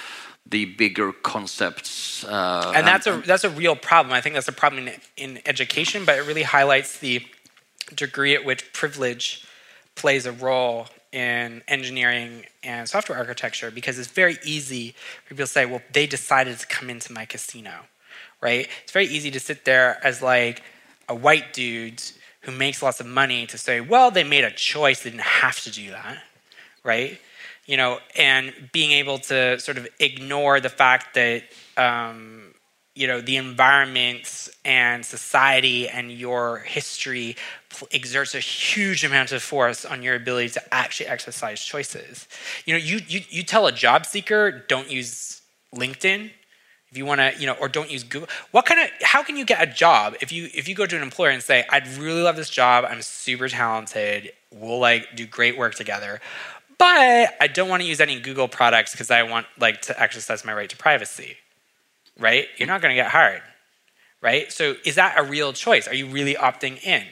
the bigger concepts. Uh, and that's and, a that's a real problem. I think that's a problem in, in education, but it really highlights the degree at which privilege plays a role in engineering and software architecture, because it's very easy for people to say, well, they decided to come into my casino, right? It's very easy to sit there as like a white dude who makes lots of money to say, well, they made a choice, they didn't have to do that, right? You know, and being able to sort of ignore the fact that, um, you know, the environment and society and your history exerts a huge amount of force on your ability to actually exercise choices. You know, you you, you tell a job seeker, don't use LinkedIn if you want to, you know, or don't use Google. What kind of, how can you get a job if you if you go to an employer and say, I'd really love this job, I'm super talented, we'll like do great work together, but I don't want to use any Google products because I want like to exercise my right to privacy. Right? You're not going to get hired, right? So is that a real choice? Are you really opting in?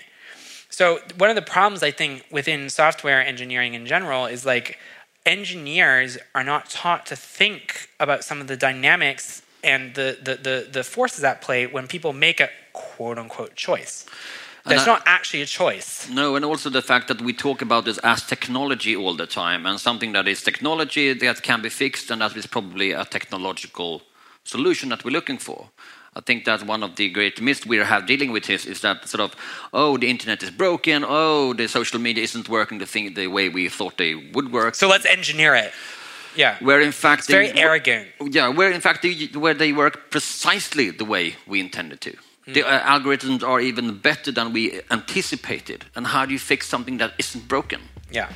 So one of the problems, I think, within software engineering in general is like engineers are not taught to think about some of the dynamics and the the the, the forces at play when people make a quote-unquote choice. That's not actually a choice. No, and also the fact that we talk about this as technology all the time, and something that is technology that can be fixed, and that is probably a technological solution that we're looking for. I think that one of the great myths we have dealing with is, is that sort of, oh, the internet is broken, oh, the social media isn't working the thing the way we thought they would work. So let's engineer it. Yeah. Where in fact, it's they, very arrogant. Yeah, where in fact they, where they work precisely the way we intended to. Mm. The uh, algorithms are even better than we anticipated. And how do you fix something that isn't broken? Yeah.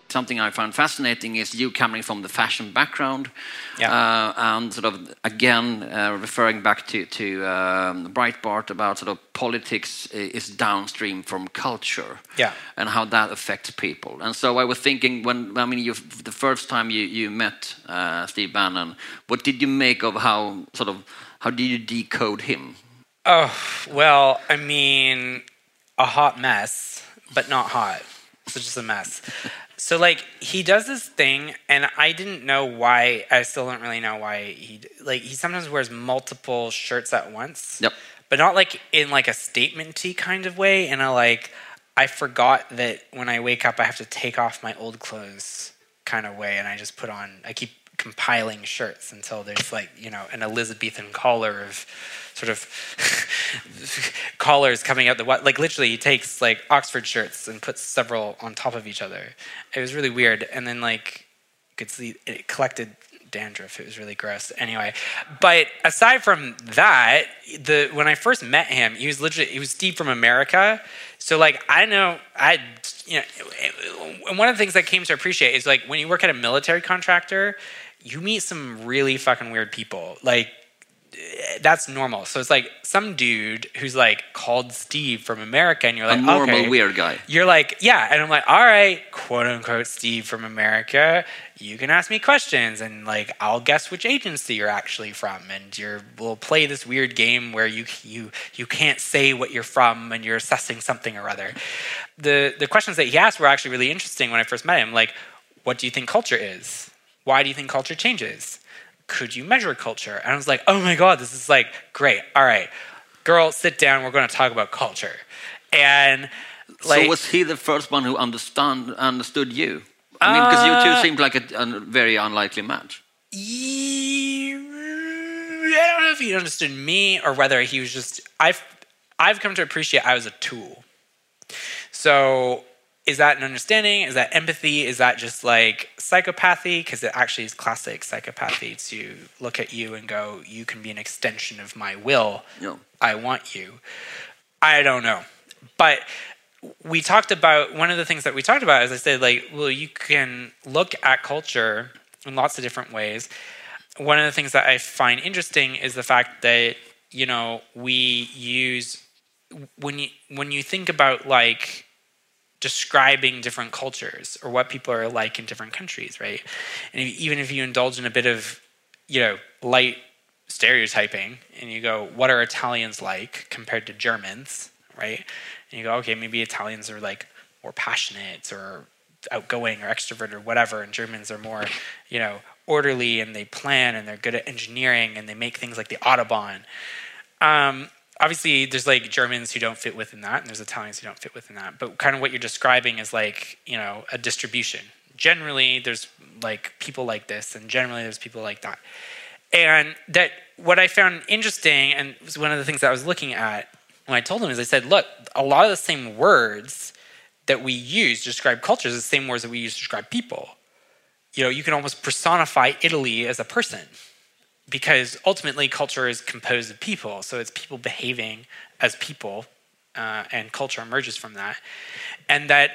something I found fascinating is you coming from the fashion background, Yeah. uh, and sort of again uh, referring back to to um, Breitbart about sort of politics is downstream from culture, Yeah. and how that affects people. And so I was thinking, when I mean, you, the first time you you met uh, Steve Bannon, what did you make of how sort of how did you decode him? Oh, well, I mean, a hot mess, but not hot. So just a mess. So, like, he does this thing, and I didn't know why. I still don't really know why he, like, he sometimes wears multiple shirts at once. Yep. But not, like, in, like, a statement-y kind of way. And I, like, I forgot that when I wake up, I have to take off my old clothes kind of way. And I just put on, I keep compiling shirts until there's, like, you know, an Elizabethan collar of sort of collars coming out the what, like literally he takes like Oxford shirts and puts several on top of each other. It was really weird, and then like you could see it collected dandruff. It was really gross. Anyway, but aside from that, the when I first met him, he was literally he was Steve from America. So like I know I you know, and one of the things I came to appreciate is like when you work at a military contractor, you meet some really fucking weird people. Like that's normal. So it's like some dude who's like called Steve from America, and you're like, a normal okay. weird guy. You're like, yeah, and I'm like, all right, quote unquote Steve from America. You can ask me questions, and like I'll guess which agency you're actually from, and you're we'll play this weird game where you you you can't say what you're from, and you're assessing something or other. The the questions that he asked were actually really interesting when I first met him. Like, what do you think culture is? Why do you think culture changes? Could you measure culture? And I was like, oh my God, this is like great. All right, girl, sit down. We're going to talk about culture. And like, so was he the first one who understand understood you? I mean, because you two seemed like a, a very unlikely match. I don't know if he understood me or whether he was just. I've I've come to appreciate I was a tool. So. Is that an understanding? Is that empathy? Is that just like psychopathy? Because it actually is classic psychopathy to look at you and go, you can be an extension of my will. Yeah. I want you. I don't know. But we talked about, one of the things that we talked about is I said, like, well, you can look at culture in lots of different ways. One of the things that I find interesting is the fact that, you know, we use, when you when you think about like, describing different cultures or what people are like in different countries, right? And if, even if you indulge in a bit of, you know, light stereotyping and you go, what are Italians like compared to Germans, right? And you go, okay, maybe Italians are like more passionate or outgoing or extrovert or whatever, and Germans are more, you know, orderly and they plan and they're good at engineering and they make things like the Autobahn. Um, Obviously, there's like Germans who don't fit within that, and there's Italians who don't fit within that. But kind of what you're describing is like, you know, a distribution. Generally, there's like people like this, and generally there's people like that. And that what I found interesting, and was one of the things that I was looking at when I told him, is I said, look, a lot of the same words that we use to describe cultures are the same words that we use to describe people. You know, you can almost personify Italy as a person. Because ultimately culture is composed of people. So it's people behaving as people, uh, and culture emerges from that. And that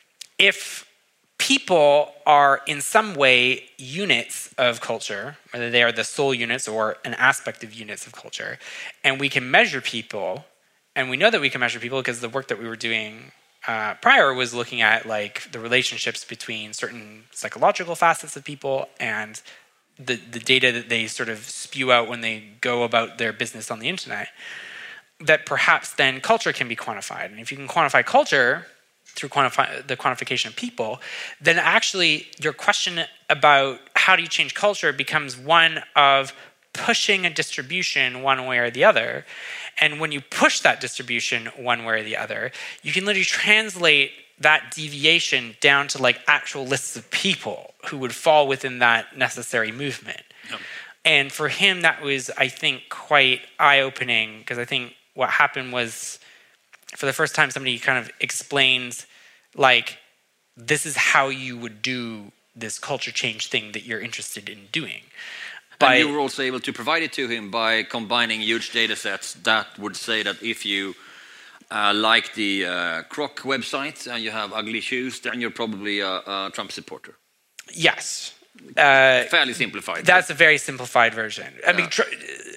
if people are in some way units of culture, whether they are the sole units or an aspect of units of culture, and we can measure people, and we know that we can measure people because the work that we were doing uh, prior was looking at like the relationships between certain psychological facets of people and The, the data that they sort of spew out when they go about their business on the internet, that perhaps then culture can be quantified. And if you can quantify culture through quantify, the quantification of people, then actually your question about how do you change culture becomes one of pushing a distribution one way or the other. And when you push that distribution one way or the other, you can literally translate that deviation down to like actual lists of people who would fall within that necessary movement. Yep. And for him, that was, I think, quite eye-opening, because I think what happened was, for the first time, somebody kind of explains, like, this is how you would do this culture change thing that you're interested in doing. But and you were also able to provide it to him by combining huge data sets that would say that if you uh, like the uh, Croc website and you have ugly shoes, then you're probably a, a Trump supporter. Yes. Uh, Fairly simplified. That's right? A very simplified version. I yeah. mean, tr-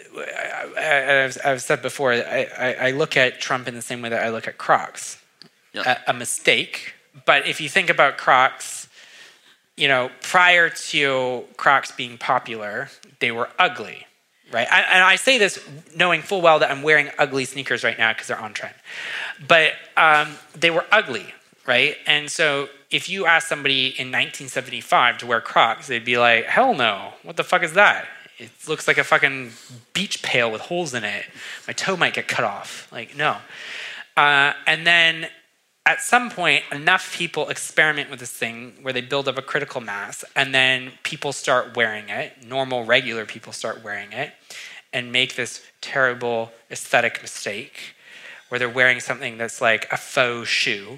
I, I've, I've said before, I, I, I look at Trump in the same way that I look at Crocs. Yeah. A, a mistake. But if you think about Crocs, you know, prior to Crocs being popular, they were ugly, right? I, and I say this knowing full well that I'm wearing ugly sneakers right now because they're on trend. But um, they were ugly, right? And so if you ask somebody in nineteen seventy-five to wear Crocs, they'd be like, hell no, what the fuck is that? It looks like a fucking beach pail with holes in it. My toe might get cut off. Like, no. Uh, and then at some point, enough people experiment with this thing where they build up a critical mass, and then people start wearing it, normal, regular people start wearing it, and make this terrible aesthetic mistake where they're wearing something that's like a faux shoe.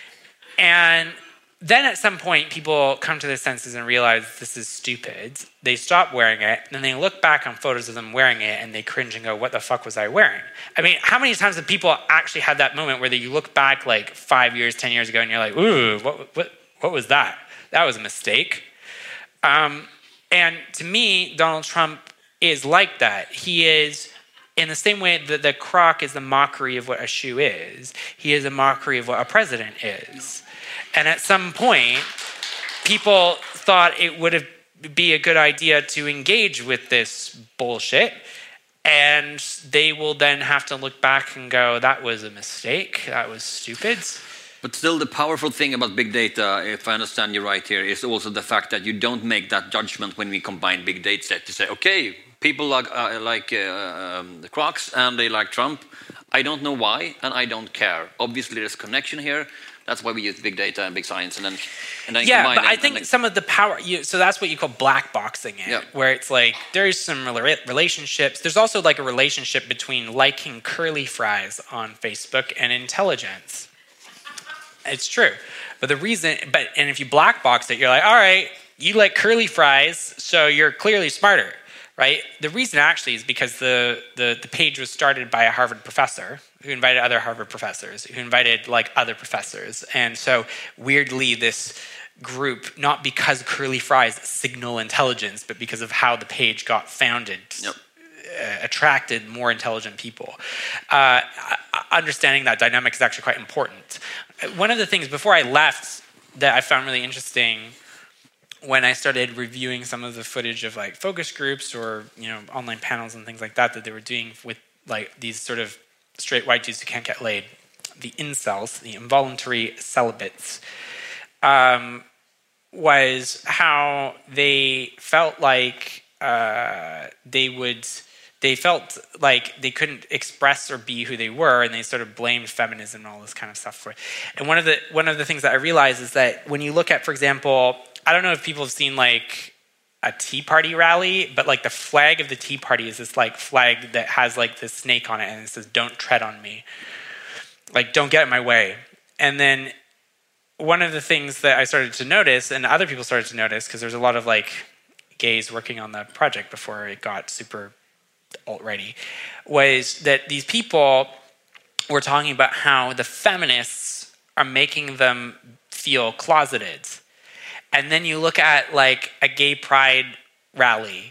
And then at some point, people come to their senses and realize this is stupid. They stop wearing it, and then they look back on photos of them wearing it, and they cringe and go, what the fuck was I wearing? I mean, how many times have people actually had that moment where you look back like five years, ten years ago, and you're like, ooh, what what, what was that? That was a mistake. Um, and to me, Donald Trump is like that. He is, in the same way that the Croc is the mockery of what a shoe is, he is a mockery of what a president is. And at some point, people thought it would have be a good idea to engage with this bullshit, and they will then have to look back and go, that was a mistake, that was stupid. But still, the powerful thing about big data, if I understand you right here, is also the fact that you don't make that judgment when we combine big data set to say, okay, people like, uh, like uh, um, the Crocs and they like Trump. I don't know why, and I don't care. Obviously, there's a connection here. That's why we use big data and big science, and then and then yeah. combine But it I think then, some of the power. You, so that's what you call black boxing it, yeah. where it's like there's some relationships. There's also like a relationship between liking curly fries on Facebook and intelligence. It's true, but the reason, but and if you black box it, you're like, all right, you like curly fries, so you're clearly smarter, right? The reason actually is because the the, the page was started by a Harvard professor who invited other Harvard professors, who invited like other professors. And so weirdly, this group, not because curly fries signal intelligence, but because of how the page got founded, yep. uh, attracted more intelligent people. Uh, understanding that dynamic is actually quite important. One of the things before I left that I found really interesting when I started reviewing some of the footage of like focus groups or, you know, online panels and things like that, that they were doing with like these sort of straight white dudes who can't get laid, the incels, the involuntary celibates, um, was how they felt like uh, they would, they felt like they couldn't express or be who they were, and they sort of blamed feminism and all this kind of stuff for it. And one of the one of the things that I realized is that when you look at, for example, I don't know if people have seen like a Tea Party rally, but like the flag of the Tea Party is this like flag that has like this snake on it, and it says, "Don't tread on me." Like, don't get in my way. And then one of the things that I started to notice, and other people started to notice, because there's a lot of like gays working on the project before it got super alt-righty, was that these people were talking about how the feminists are making them feel closeted. And then you look at like a gay pride rally,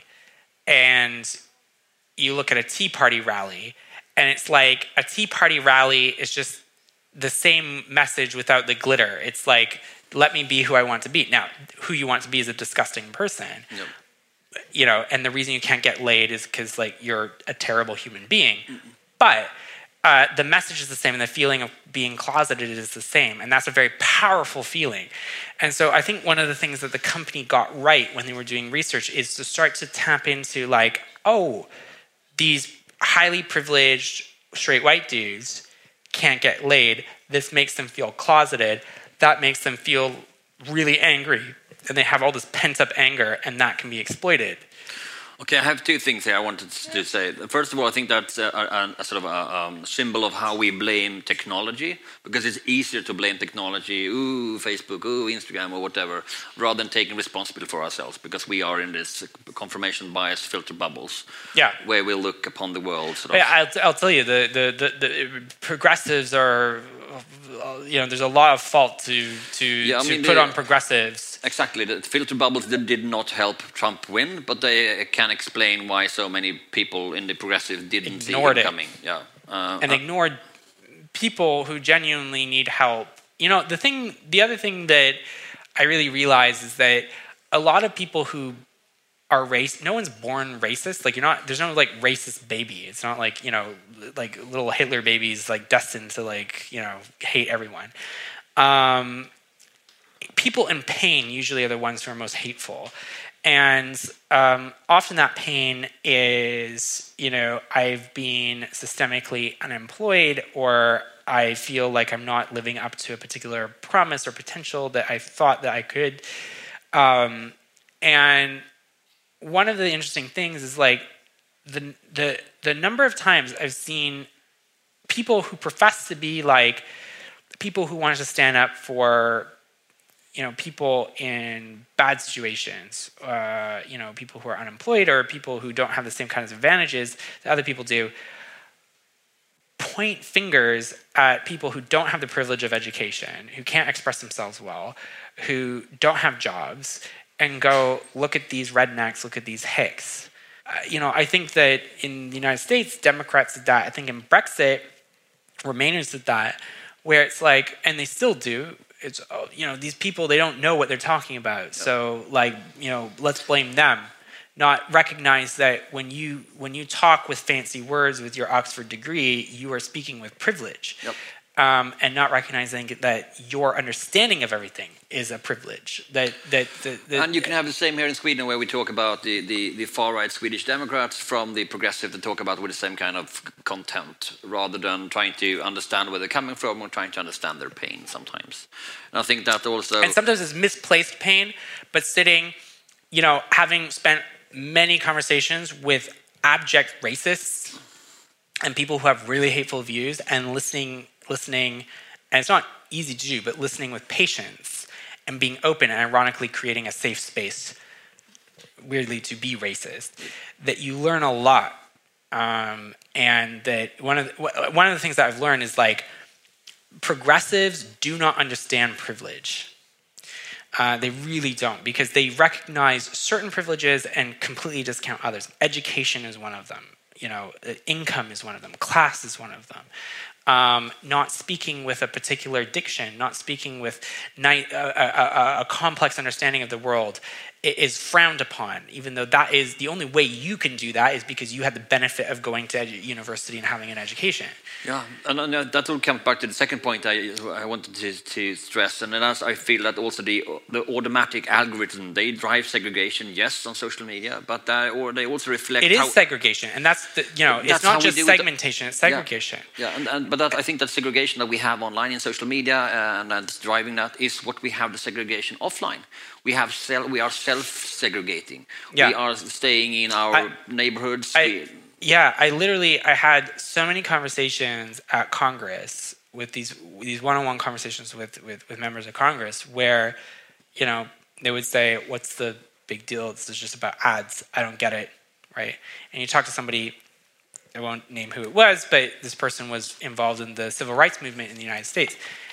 and you look at a Tea Party rally, and it's like a Tea Party rally is just the same message without the glitter. It's like, let me be who I want to be. Now, who you want to be is a disgusting person. Yep. You know, and the reason you can't get laid is because like you're a terrible human being. Mm-mm. But uh, the message is the same, and the feeling of being closeted is the same, and that's a very powerful feeling. And so I think one of the things that the company got right when they were doing research is to start to tap into like, oh, these highly privileged straight white dudes can't get laid. This makes them feel closeted. That makes them feel really angry. And they have all this pent-up anger, and that can be exploited. Okay, I have two things here I wanted to say. First of all, I think that's a, a, a sort of a um, symbol of how we blame technology, because it's easier to blame technology, ooh, Facebook, ooh, Instagram, or whatever, rather than taking responsibility for ourselves, because we are in this confirmation bias filter bubbles, yeah, where we look upon the world. Sort of. Yeah, I'll, I'll tell you, the, the, the, the progressives are, you know, there's a lot of fault to to, yeah, I to mean, put they, on progressives. Exactly. The filter bubbles did, did not help Trump win, but they can explain why so many people in the progressive didn't see him coming. Yeah, uh, and uh, ignored people who genuinely need help. You know, the thing, the other thing that I really realize is that a lot of people who are race, no one's born racist. Like, you're not, there's no like racist baby. It's not like, you know, like little Hitler babies like destined to like, you know, hate everyone. Um, people in pain usually are the ones who are most hateful. And um, often that pain is, you know, I've been systemically unemployed, or I feel like I'm not living up to a particular promise or potential that I thought that I could. Um, and one of the interesting things is like the the the number of times I've seen people who profess to be like people who wanted to stand up for, you know, people in bad situations, uh, you know, people who are unemployed or people who don't have the same kinds of advantages that other people do, point fingers at people who don't have the privilege of education, who can't express themselves well, who don't have jobs, and go, look at these rednecks, look at these hicks. Uh, you know, I think that in the United States, Democrats did that. I think in Brexit, Remainers did that, where it's like, and they still do, it's, you know, these people, they don't know what they're talking about. Yep. So, like, you know, let's blame them. Not recognize that when you when you talk with fancy words with your Oxford degree, you are speaking with privilege. Yep. Um, and not recognizing that your understanding of everything is a privilege. That that the, the, and you can have the same here in Sweden, where we talk about the, the, the far-right Swedish Democrats from the progressive to talk about with the same kind of contempt, rather than trying to understand where they're coming from or trying to understand their pain sometimes. And I think that also... And sometimes it's misplaced pain, but sitting, you know, having spent many conversations with abject racists and people who have really hateful views, and listening... listening, and it's not easy to do, but listening with patience and being open and ironically creating a safe space, weirdly, to be racist, that you learn a lot. Um, and that one of the, one of the things that I've learned is like progressives do not understand privilege. Uh, they really don't, because they recognize certain privileges and completely discount others. Education is one of them. You know, income is one of them. Class is one of them. Um, not speaking with a particular diction, not speaking with ni- a, a, a complex understanding of the world, it is frowned upon, even though that is the only way you can do that is because you had the benefit of going to edu- university and having an education. Yeah, and, and that will come back to the second point I, I wanted to, to stress, and as I feel that also the the automatic algorithm, they drive segregation, yes, on social media, but uh, or they also reflect. It is how, segregation, and that's the, you know, it's not just segmentation; it's segregation. Yeah, yeah and, and but that, I think that segregation that we have online in social media uh, and that's driving that is what we have the segregation offline. We have self, we are self-segregating. Yeah. We are staying in our I, neighborhoods. I, we, yeah, I literally I had so many conversations at Congress with these these one-on-one conversations with, with, with members of Congress where, you know, they would say, "What's the big deal? This is just about ads. I don't get it," right? And you talk to somebody, I won't name who it was, but this person was involved in the civil rights movement in the United States,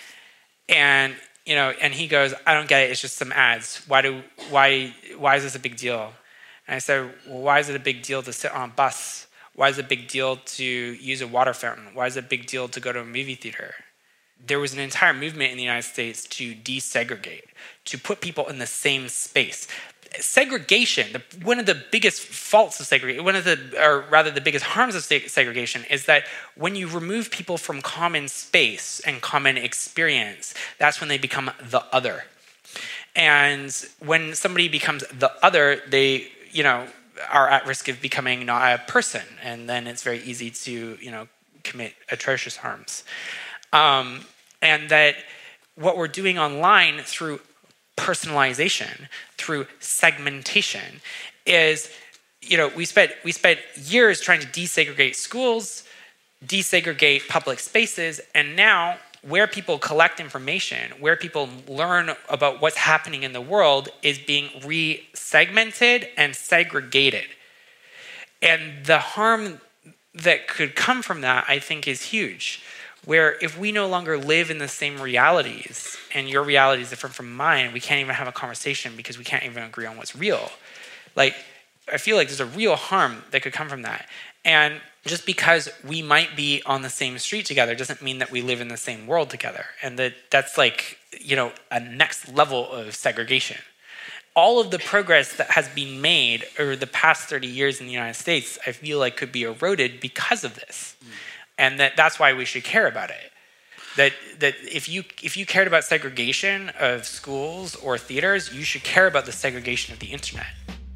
and you know, and he goes, "I don't get it. It's just some ads. Why do why why is this a big deal?" And I said, "Well, why is it a big deal to sit on a bus? Why is it a big deal to use a water fountain? Why is it a big deal to go to a movie theater?" There was an entire movement in the United States to desegregate, to put people in the same space. Segregation, the, one of the biggest faults of segregation, one of the, or rather the biggest harms of segregation is that when you remove people from common space and common experience, that's when they become the other. And when somebody becomes the other, they, you know, are at risk of becoming not a person. And then it's very easy to, you know, commit atrocious harms. Um, and that what we're doing online through personalization, through segmentation, is, you know, we spent we spent years trying to desegregate schools, desegregate public spaces, and now where people collect information, where people learn about what's happening in the world is being re-segmented and segregated. And the harm that could come from that, I think, is huge. Where if we no longer live in the same realities, and your reality is different from mine, we can't even have a conversation because we can't even agree on what's real. Like, I feel like there's a real harm that could come from that. And just because we might be on the same street together doesn't mean that we live in the same world together. And that that's like, you know, a next level of segregation. All of the progress that has been made over the past thirty years in the United States, I feel like could be eroded because of this. Mm. And that that's why we should care about it. That that if you if you cared about segregation of schools or theaters, you should care about the segregation of the internet.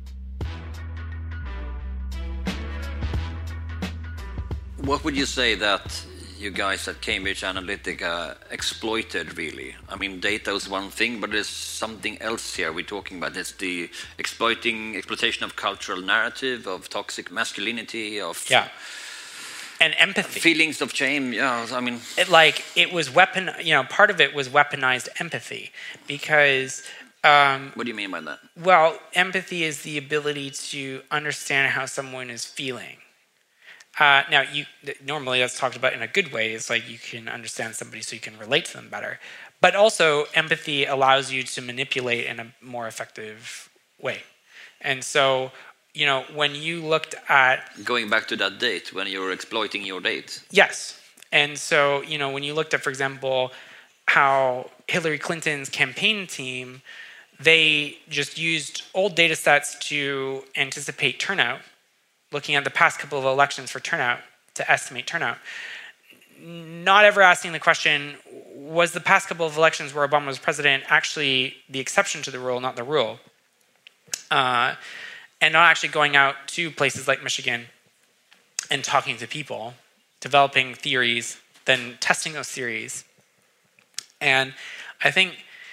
What would you say that you guys at Cambridge Analytica exploited, really? I mean, data is one thing, but there's something else here we're talking about. It's the exploiting, exploitation of cultural narrative, of toxic masculinity, of... Yeah. And empathy. Feelings of shame, yeah, I mean... It, like, it was weapon... You know, part of it was weaponized empathy, because... Um, what do you mean by that? Well, empathy is the ability to understand how someone is feeling. Uh, now, you normally that's talked about in a good way. It's like you can understand somebody so you can relate to them better. But also, empathy allows you to manipulate in a more effective way. And so, you know, when you looked at... Going back to that date, when you were exploiting your date. Yes. And so, you know, when you looked at, for example, how Hillary Clinton's campaign team, they just used old data sets to anticipate turnout, looking at the past couple of elections for turnout, to estimate turnout. Not ever asking the question, was the past couple of elections where Obama was president actually the exception to the rule, not the rule? Uh, and not actually going out to places like Michigan and talking to people, developing theories, then testing those theories. And I think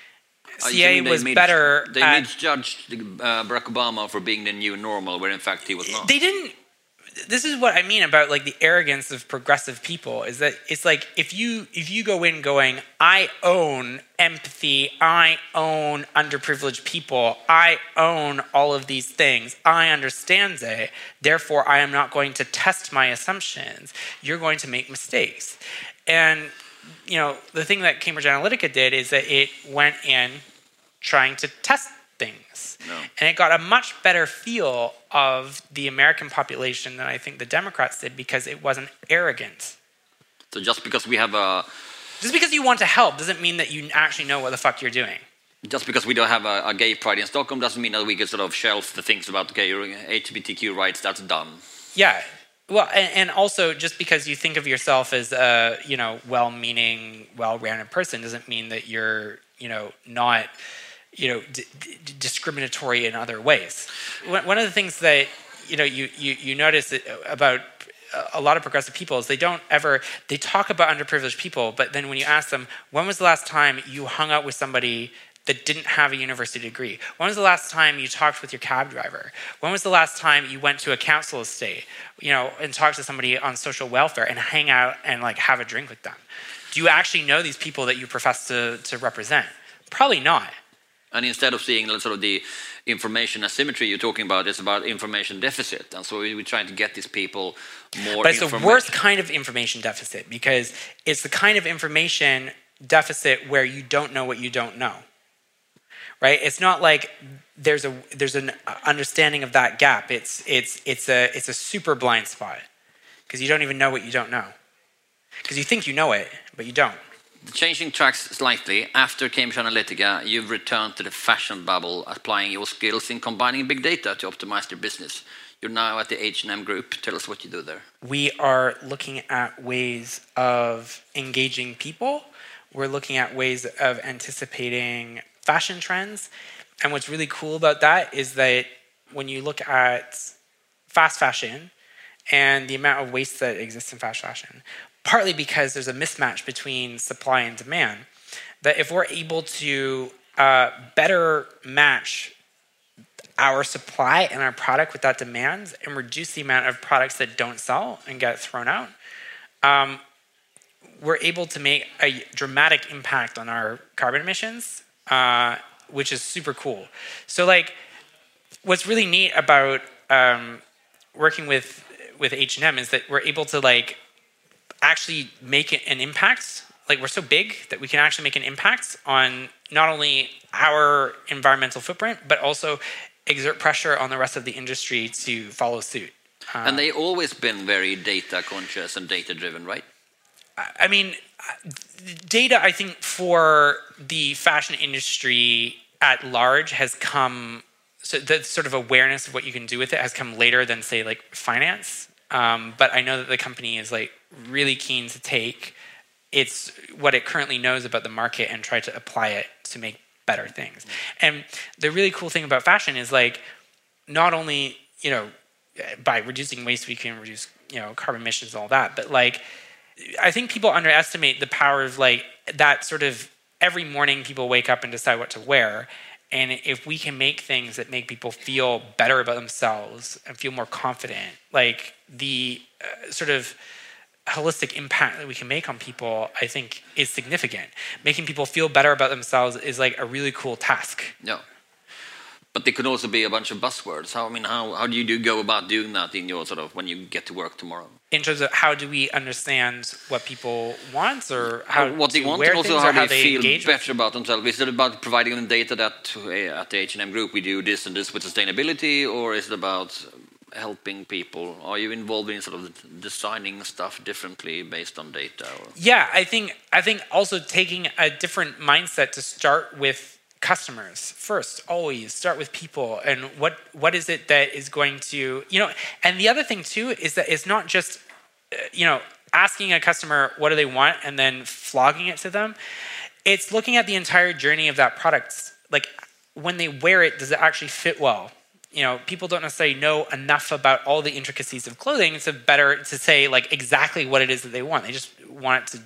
C A was made, better They at, misjudged uh, Barack Obama for being the new normal, where in fact he was not. They didn't... This is what I mean about like the arrogance of progressive people, is that it's like if you if you go in going, I own empathy, I own underprivileged people, I own all of these things, I understand it, therefore I am not going to test my assumptions, you're going to make mistakes. And you know, the thing that Cambridge Analytica did is that it went in trying to test things. No. And it got a much better feel of the American population than I think the Democrats did, because it wasn't arrogant. So just because we have a... Just because you want to help doesn't mean that you actually know what the fuck you're doing. Just because we don't have a, a gay pride in Stockholm doesn't mean that we can sort of shelf the things about gay or L G B T Q rights. That's done. Yeah. Well, and, and also just because you think of yourself as a, you know, well-meaning, well-rounded person doesn't mean that you're, you know, not, you know, d- d- discriminatory in other ways. One of the things that, you know, you, you, you notice about a lot of progressive people is they don't ever, they talk about underprivileged people, but then when you ask them, when was the last time you hung out with somebody that didn't have a university degree? When was the last time you talked with your cab driver? When was the last time you went to a council estate, you know, and talked to somebody on social welfare and hang out and like have a drink with them? Do you actually know these people that you profess to, to represent? Probably not. And instead of seeing sort of the information asymmetry you're talking about, it's about information deficit. And so we're trying to get these people more But it's the worst kind of information deficit, because it's the kind of information deficit where you don't know what you don't know. Right? It's not like there's a there's an understanding of that gap. It's it's it's a it's a super blind spot, because you don't even know what you don't know, because you think you know it, but you don't. Changing tracks slightly, after Cambridge Analytica, you've returned to the fashion bubble, applying your skills in combining big data to optimize your business. You're now at the H and M Group. Tell us what you do there. We are looking at ways of engaging people. We're looking at ways of anticipating fashion trends. And what's really cool about that is that when you look at fast fashion and the amount of waste that exists in fast fashion, partly because there's a mismatch between supply and demand, that if we're able to uh, better match our supply and our product with that demand and reduce the amount of products that don't sell and get thrown out, um, we're able to make a dramatic impact on our carbon emissions, uh, which is super cool. So like, what's really neat about um, working with with H and M is that we're able to like actually make an impact. Like we're so big that we can actually make an impact on not only our environmental footprint, but also exert pressure on the rest of the industry to follow suit. Uh, and they've always been very data conscious and data driven, right? I mean, data, I think, for the fashion industry at large has come, so the sort of awareness of what you can do with it has come later than, say, like finance. Um, but I know that the company is like really keen to take its what it currently knows about the market and try to apply it to make better things. And the really cool thing about fashion is like, not only, you know, by reducing waste, we can reduce, you know, carbon emissions and all that, but like, I think people underestimate the power of like that sort of every morning people wake up and decide what to wear. And if we can make things that make people feel better about themselves and feel more confident, like the uh, sort of holistic impact that we can make on people, I think is significant. Making people feel better about themselves is like a really cool task. Yeah. But there could also be a bunch of buzzwords. How I mean, how how do you do go about doing that in your sort of when you get to work tomorrow? In terms of how do we understand what people want, or how what they want, and also how, how they, they feel better about themselves? Is it about providing them data that uh, at the H and M Group we do this and this with sustainability, or is it about helping people? Are you involved in sort of designing stuff differently based on data? Or? Yeah, I think I think also taking a different mindset to start with customers first. Always start with people, and what what is it that is going to, you know, and the other thing too is that it's not just, you know, asking a customer what do they want and then flogging it to them. It's looking at the entire journey of that product. Like when they wear it, does it actually fit well? You know, people don't necessarily know enough about all the intricacies of clothing. It's better to say like exactly what it is that they want. They just want it to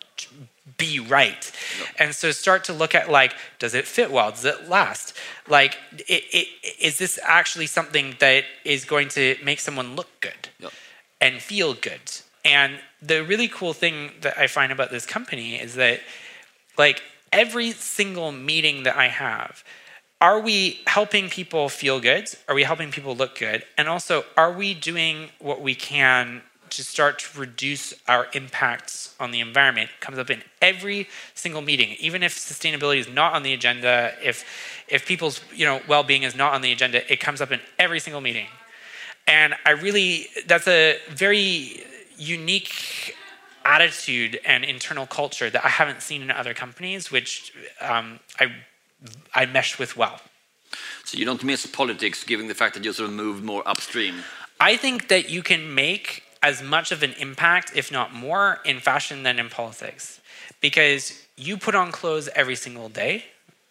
be right. No. And so start to look at like, does it fit well? Does it last? Like, it, it, is this actually something that is going to make someone look good no. and feel good? And the really cool thing that I find about this company is that like every single meeting that I have, are we helping people feel good? Are we helping people look good? And also, are we doing what we can to start to reduce our impacts on the environment? It comes up in every single meeting, even if sustainability is not on the agenda, if if people's, you know, well-being is not on the agenda, it comes up in every single meeting. And I really, that's a very unique attitude and internal culture that I haven't seen in other companies, which um, I I mesh with well. So you don't miss politics, given the fact that you sort of moved more upstream? I think that you can make as much of an impact, if not more, in fashion than in politics. Because you put on clothes every single day.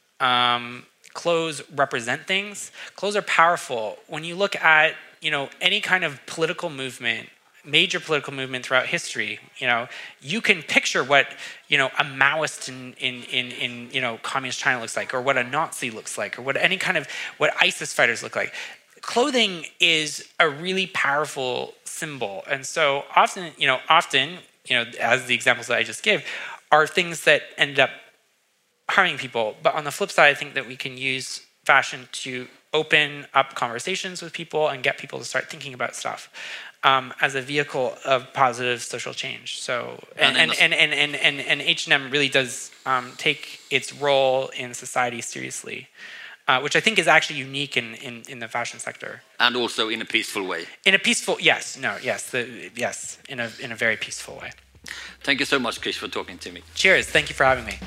Um, clothes represent things. Clothes are powerful. When you look at, you know, any kind of political movement, major political movement throughout history, you know, you can picture what, you know, a Maoist in, in, in, in you know, communist China looks like, or what a Nazi looks like, or what any kind of, what ISIS fighters look like. Clothing is a really powerful symbol. And so often, you know, often, you know, as the examples that I just gave, are things that end up harming people. But on the flip side, I think that we can use fashion to open up conversations with people and get people to start thinking about stuff um, as a vehicle of positive social change. So, and and, and, and, and, and, and H and M really does um, take its role in society seriously. Uh, which I think is actually unique in, in, in the fashion sector. And also in a peaceful way. In a peaceful, yes, no, yes, the, yes, in a in a very peaceful way. Thank you so much, Chris, for talking to me. Cheers, thank you for having me.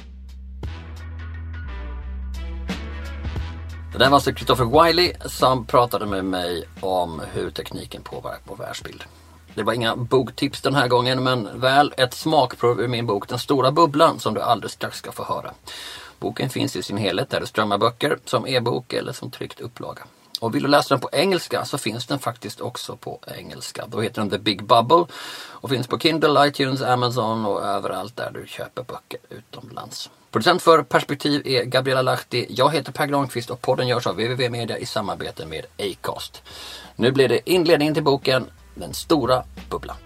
Det där var alltså Christopher Wiley som pratade med mig om hur tekniken påverkar vår världsbild. Det var inga boktips den här gången, men väl ett smakprov ur min bok Den stora bubblan som du alldeles strax ska få höra. Boken finns i sin helhet där det strömmar böcker som e-bok eller som tryckt upplaga. Och vill du läsa den på engelska så finns den faktiskt också på engelska. Då heter den The Big Bubble och finns på Kindle, iTunes, Amazon och överallt där du köper böcker utomlands. Producent för Perspektiv är Gabriella Lahti. Jag heter Per Granqvist och podden görs av W W W Media i samarbete med Acast. Nu blir det inledningen till boken Den stora bubblan.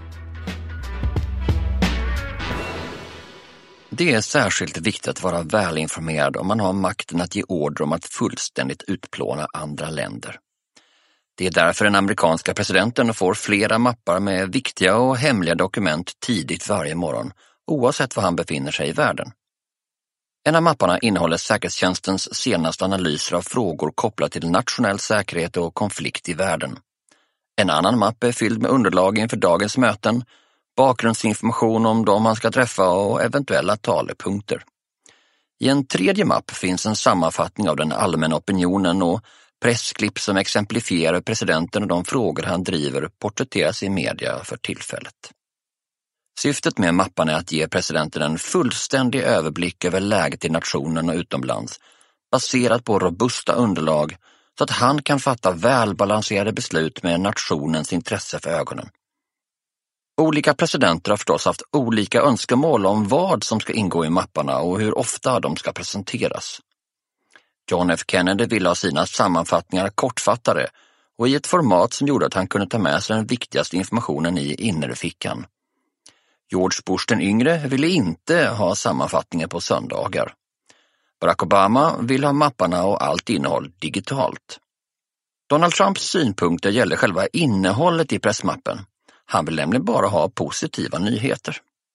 Det är särskilt viktigt att vara välinformerad om man har makten att ge order om att fullständigt utplåna andra länder. Det är därför den amerikanska presidenten får flera mappar med viktiga och hemliga dokument tidigt varje morgon, oavsett var han befinner sig i världen. En av mapparna innehåller säkerhetstjänstens senaste analyser av frågor kopplat till nationell säkerhet och konflikt i världen. En annan mapp är fylld med underlag inför dagens möten, bakgrundsinformation om dem han ska träffa och eventuella talepunkter. I en tredje mapp finns en sammanfattning av den allmänna opinionen och pressklipp som exemplifierar presidenten och de frågor han driver porträtteras i media för tillfället. Syftet med mappan är att ge presidenten en fullständig överblick över läget i nationen och utomlands, baserat på robusta underlag så att han kan fatta välbalanserade beslut med nationens intresse för ögonen. Olika presidenter har förstås haft olika önskemål om vad som ska ingå i mapparna och hur ofta de ska presenteras. John F. Kennedy ville ha sina sammanfattningar kortfattade och i ett format som gjorde att han kunde ta med sig den viktigaste informationen i innerfickan. George Bush den yngre ville inte ha sammanfattningar på söndagar. Barack Obama ville ha mapparna och allt innehåll digitalt. Donald Trumps synpunkter gäller själva innehållet i pressmappen. Han vill nämligen bara ha positiva nyheter.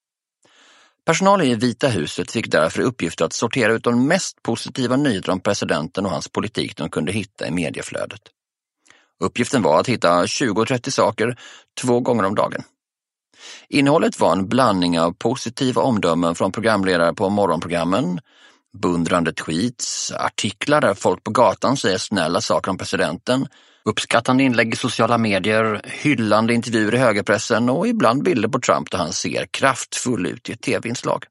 Personal i Vita huset fick därför uppgift att sortera ut de mest positiva nyheter om presidenten och hans politik de kunde hitta i medieflödet. Uppgiften var att hitta tjugo till trettio saker två gånger om dagen. Innehållet var en blandning av positiva omdömen från programledare på morgonprogrammen, beundrande tweets, artiklar där folk på gatan säger snälla saker om presidenten, uppskattande inlägg i sociala medier, hyllande intervjuer i högerpressen och ibland bilder på Trump där han ser kraftfull ut i ett tv-inslag.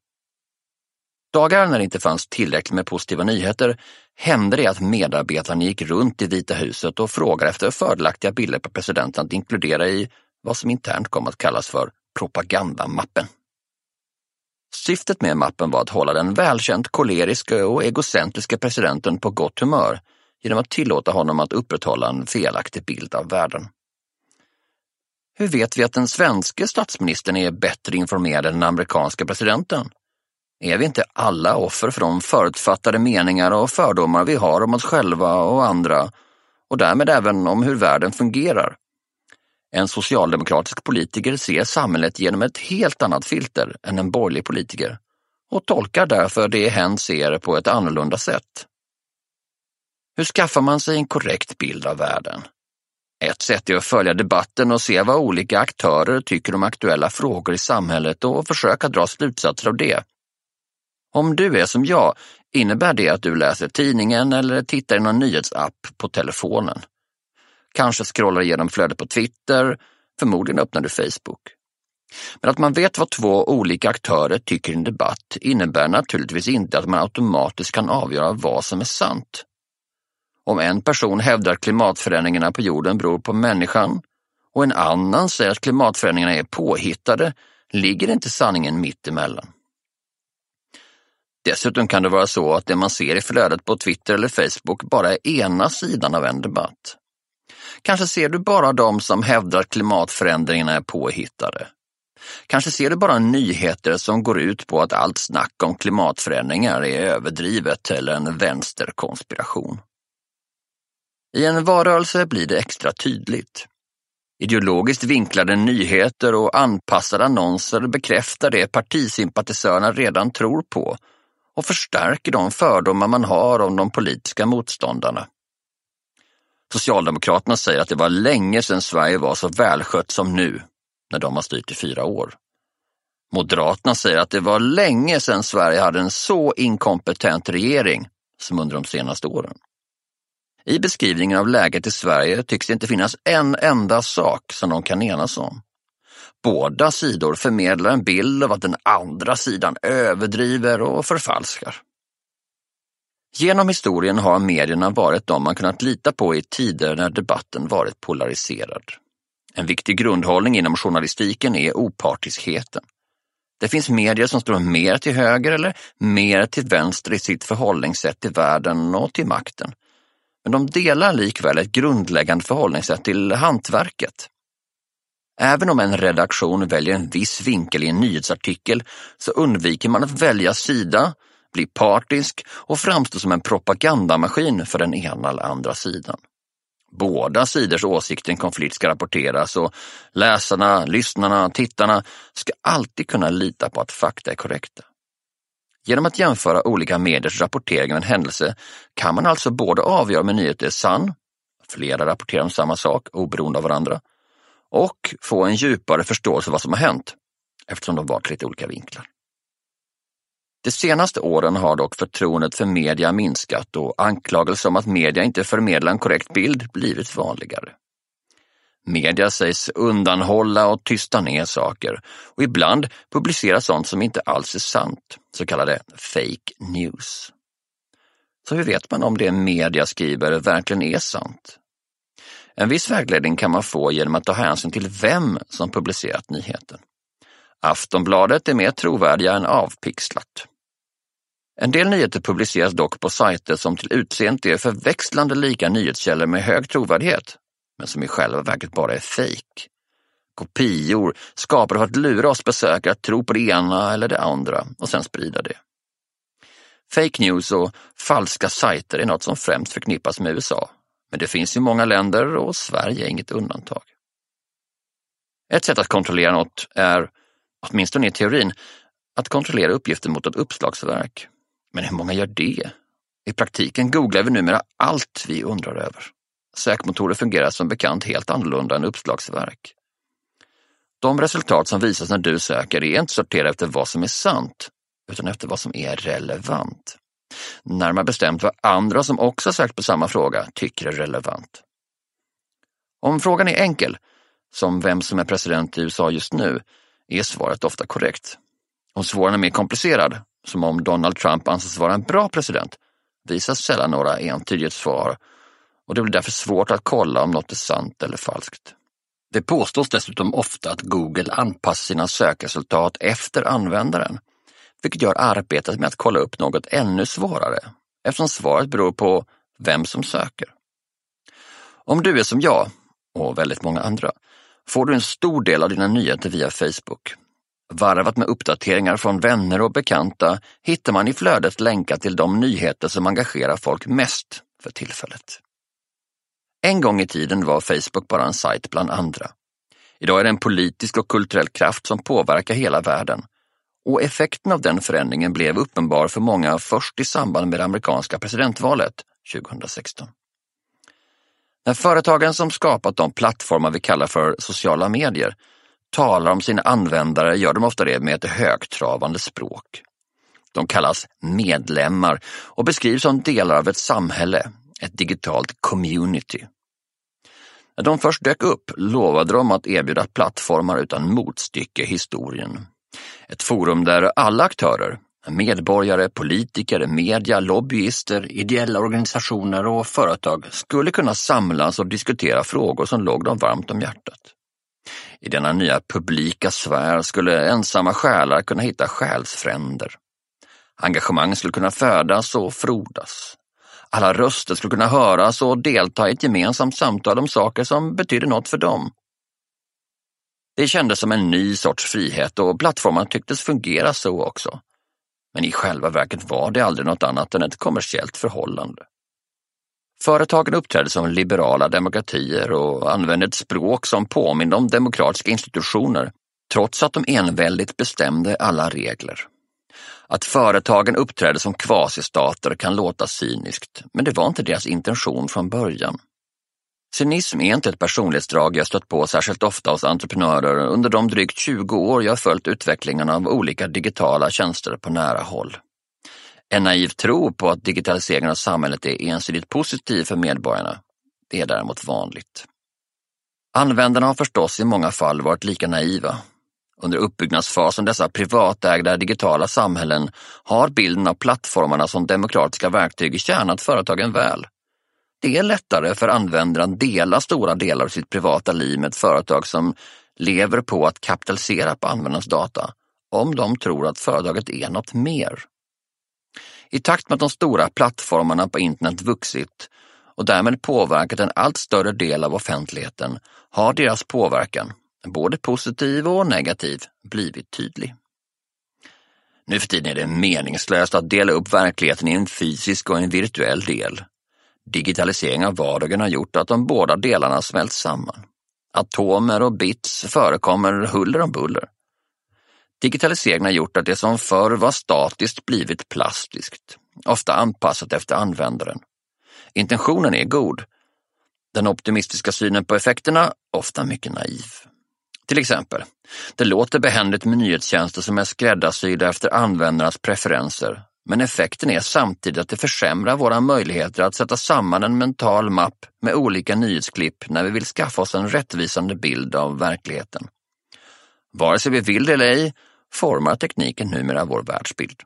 Dagar när det inte fanns tillräckligt med positiva nyheter hände det att medarbetarna gick runt i Vita huset och frågade efter fördelaktiga bilder på presidenten att inkludera i vad som internt kom att kallas för propagandamappen. Syftet med mappen var att hålla den välkänt koleriska och egocentriska presidenten på gott humör genom att tillåta honom att upprätthålla en felaktig bild av världen. Hur vet vi att den svenska statsministern är bättre informerad än den amerikanska presidenten? Är vi inte alla offer för de förutfattade meningar och fördomar vi har om oss själva och andra och därmed även om hur världen fungerar? En socialdemokratisk politiker ser samhället genom ett helt annat filter än en borgerlig politiker och tolkar därför det hen ser på ett annorlunda sätt. Hur skaffar man sig en korrekt bild av världen? Ett sätt är att följa debatten och se vad olika aktörer tycker om aktuella frågor i samhället och försöka dra slutsatser av det. Om du är som jag, innebär det att du läser tidningen eller tittar i någon nyhetsapp på telefonen. Kanske scrollar igenom flödet på Twitter, förmodligen öppnar du Facebook. Men att man vet vad två olika aktörer tycker i en debatt innebär naturligtvis inte att man automatiskt kan avgöra vad som är sant. Om en person hävdar att klimatförändringarna på jorden beror på människan och en annan säger att klimatförändringarna är påhittade, ligger inte sanningen mitt emellan. Dessutom kan det vara så att det man ser i flödet på Twitter eller Facebook bara är ena sidan av en debatt. Kanske ser du bara de som hävdar att klimatförändringarna är påhittade. Kanske ser du bara nyheter som går ut på att allt snack om klimatförändringar är överdrivet eller en vänsterkonspiration. I en valrörelse blir det extra tydligt. Ideologiskt vinklade nyheter och anpassade annonser bekräftar det partisympatisörerna redan tror på och förstärker de fördomar man har om de politiska motståndarna. Socialdemokraterna säger att det var länge sedan Sverige var så välskött som nu, när de har styrt i fyra år. Moderaterna säger att det var länge sedan Sverige hade en så inkompetent regering som under de senaste åren. I beskrivningen av läget i Sverige tycks det inte finnas en enda sak som de kan enas om. Båda sidor förmedlar en bild av att den andra sidan överdriver och förfalskar. Genom historien har medierna varit de man kunnat lita på i tider när debatten varit polariserad. En viktig grundhållning inom journalistiken är opartiskheten. Det finns medier som står mer till höger eller mer till vänster i sitt förhållningssätt till världen och till makten. Men de delar likväl ett grundläggande förhållningssätt till hantverket. Även om en redaktion väljer en viss vinkel i en nyhetsartikel så undviker man att välja sida, bli partisk och framstå som en propagandamaskin för den ena eller andra sidan. Båda sidors åsikter i en konflikt ska rapporteras och läsarna, lyssnarna, tittarna ska alltid kunna lita på att fakta är korrekta. Genom att jämföra olika mediers rapportering av en händelse kan man alltså både avgöra om en nyhet är sann, flera rapporterar om samma sak oberoende av varandra, och få en djupare förståelse av vad som har hänt eftersom de var till lite olika vinklar. De senaste åren har dock förtroendet för media minskat och anklagelser om att media inte förmedlar en korrekt bild blivit vanligare. Media sägs undanhålla och tysta ner saker och ibland publicera sånt som inte alls är sant, så kallade fake news. Så hur vet man om det media skriver verkligen är sant? En viss vägledning kan man få genom att ta hänsyn till vem som publicerat nyheten. Aftonbladet är mer trovärdiga än avpixlat. En del nyheter publiceras dock på sajter som till utseendet är förväxlande lika nyhetskällor med hög trovärdighet, men som i själva verket bara är fake. Kopior skapade för att lura oss besökare att tro på det ena eller det andra och sen sprida det. Fake news och falska sajter är något som främst förknippas med U S A, men det finns i många länder och Sverige är inget undantag. Ett sätt att kontrollera något är, åtminstone i teorin, att kontrollera uppgifter mot ett uppslagsverk. Men hur många gör det? I praktiken googlar vi numera allt vi undrar över. Sökmotorer fungerar som bekant helt annorlunda än uppslagsverk. De resultat som visas när du söker är inte sorterade efter vad som är sant, utan efter vad som är relevant. Närmare bestämt vad andra som också sökt på samma fråga tycker är relevant. Om frågan är enkel, som vem som är president i U S A just nu, är svaret ofta korrekt. Om svaren är mer komplicerad, som om Donald Trump anses vara en bra president, visas sällan några entydiga svar och det blir därför svårt att kolla om något är sant eller falskt. Det påstås dessutom ofta att Google anpassar sina sökresultat efter användaren, vilket gör arbetet med att kolla upp något ännu svårare, eftersom svaret beror på vem som söker. Om du är som jag, och väldigt många andra, får du en stor del av dina nyheter via Facebook. Varvat med uppdateringar från vänner och bekanta hittar man i flödet länkar till de nyheter som engagerar folk mest för tillfället. En gång i tiden var Facebook bara en sajt bland andra. Idag är det en politisk och kulturell kraft som påverkar hela världen. Och effekten av den förändringen blev uppenbar för många först i samband med det amerikanska presidentvalet tjugohundrasexton. När företagen som skapat de plattformar vi kallar för sociala medier talar om sina användare gör de ofta det med ett högtravande språk. De kallas medlemmar och beskrivs som delar av ett samhälle, ett digitalt community. När de först dök upp lovade de att erbjuda plattformar utan motstycke i historien. Ett forum där alla aktörer, medborgare, politiker, media, lobbyister, ideella organisationer och företag skulle kunna samlas och diskutera frågor som låg dem varmt om hjärtat. I denna nya publika sfär skulle ensamma själar kunna hitta själsfränder. Engagemang skulle kunna födas och frodas. Alla röster skulle kunna höras och delta i ett gemensamt samtal om saker som betyder något för dem. Det kändes som en ny sorts frihet och plattformen tycktes fungera så också. Men i själva verket var det aldrig något annat än ett kommersiellt förhållande. Företagen uppträdde som liberala demokratier och använde ett språk som påminner om demokratiska institutioner, trots att de enväldigt bestämde alla regler. Att företagen uppträdde som kvasistater kan låta cyniskt, men det var inte deras intention från början. Cynism är inte ett personlighetsdrag jag stött på särskilt ofta hos entreprenörer under de drygt tjugo år jag följt utvecklingen av olika digitala tjänster på nära håll. En naiv tro på att digitaliseringen av samhället är ensidigt positiv för medborgarna, det är däremot vanligt. Användarna har förstås i många fall varit lika naiva. Under uppbyggnadsfasen dessa privatägda digitala samhällen har bilden av plattformarna som demokratiska verktyg tjänat företagen väl. Det är lättare för användaren att dela stora delar av sitt privata liv med ett företag som lever på att kapitalisera på användarnas data, om de tror att företaget är något mer. I takt med att de stora plattformarna på internet vuxit och därmed påverkat en allt större del av offentligheten har deras påverkan, både positiv och negativ, blivit tydlig. Nu för tiden är det meningslöst att dela upp verkligheten i en fysisk och en virtuell del. Digitalisering av vardagen har gjort att de båda delarna smälts samman. Atomer och bits förekommer huller om buller. Digitaliseringen har gjort att det som förr var statiskt blivit plastiskt, ofta anpassat efter användaren. Intentionen är god. Den optimistiska synen på effekterna ofta mycket naiv. Till exempel, det låter behändigt med nyhetstjänster som är skräddarsydda efter användarnas preferenser, men effekten är samtidigt att det försämrar våra möjligheter att sätta samman en mental mapp med olika nyhetsklipp när vi vill skaffa oss en rättvisande bild av verkligheten. Vare sig vi vill det eller ej, formar tekniken numera vår världsbild.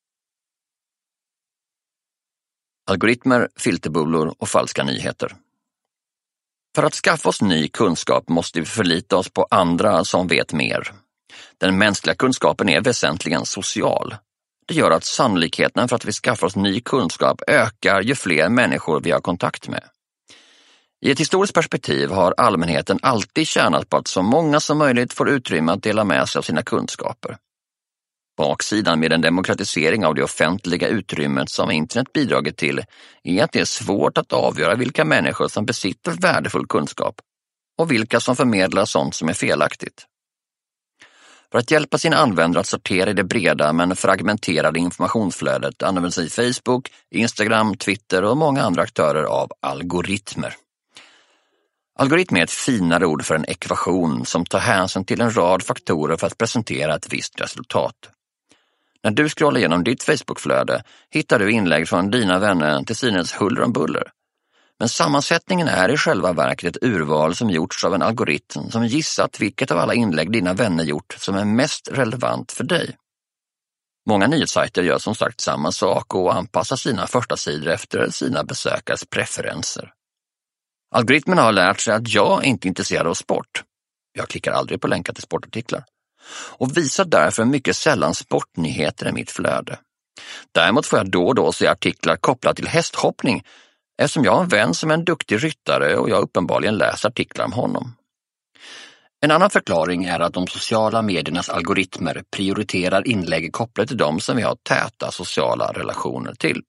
Algoritmer, filterbubblor och falska nyheter. För att skaffa oss ny kunskap måste vi förlita oss på andra som vet mer. Den mänskliga kunskapen är väsentligen social. Det gör att sannolikheten för att vi skaffar oss ny kunskap ökar ju fler människor vi har kontakt med. I ett historiskt perspektiv har allmänheten alltid tjänat på att så många som möjligt får utrymme att dela med sig av sina kunskaper. Baksidan med en demokratisering av det offentliga utrymmet som internet bidragit till är att det är svårt att avgöra vilka människor som besitter värdefull kunskap och vilka som förmedlar sånt som är felaktigt. För att hjälpa sina användare att sortera i det breda men fragmenterade informationsflödet använder sig Facebook, Instagram, Twitter och många andra aktörer av algoritmer. Algoritm är ett finare ord för en ekvation som tar hänsyn till en rad faktorer för att presentera ett visst resultat. När du scrollar igenom ditt Facebookflöde hittar du inlägg från dina vänner till synes huller om buller. Men sammansättningen är i själva verket ett urval som gjorts av en algoritm som gissat vilket av alla inlägg dina vänner gjort som är mest relevant för dig. Många nyhetssajter gör som sagt samma sak och anpassar sina första sidor efter sina besökares preferenser. Algoritmerna har lärt sig att jag inte är intresserad av sport. Jag klickar aldrig på länkar till sportartiklar. Och visar därför mycket sällan sportnyheter i mitt flöde. Däremot får jag då och då se artiklar kopplade till hästhoppning eftersom jag har en vän som är en duktig ryttare och jag uppenbarligen läser artiklar om honom. En annan förklaring är att de sociala mediernas algoritmer prioriterar inlägg kopplade till dem som vi har täta sociala relationer till.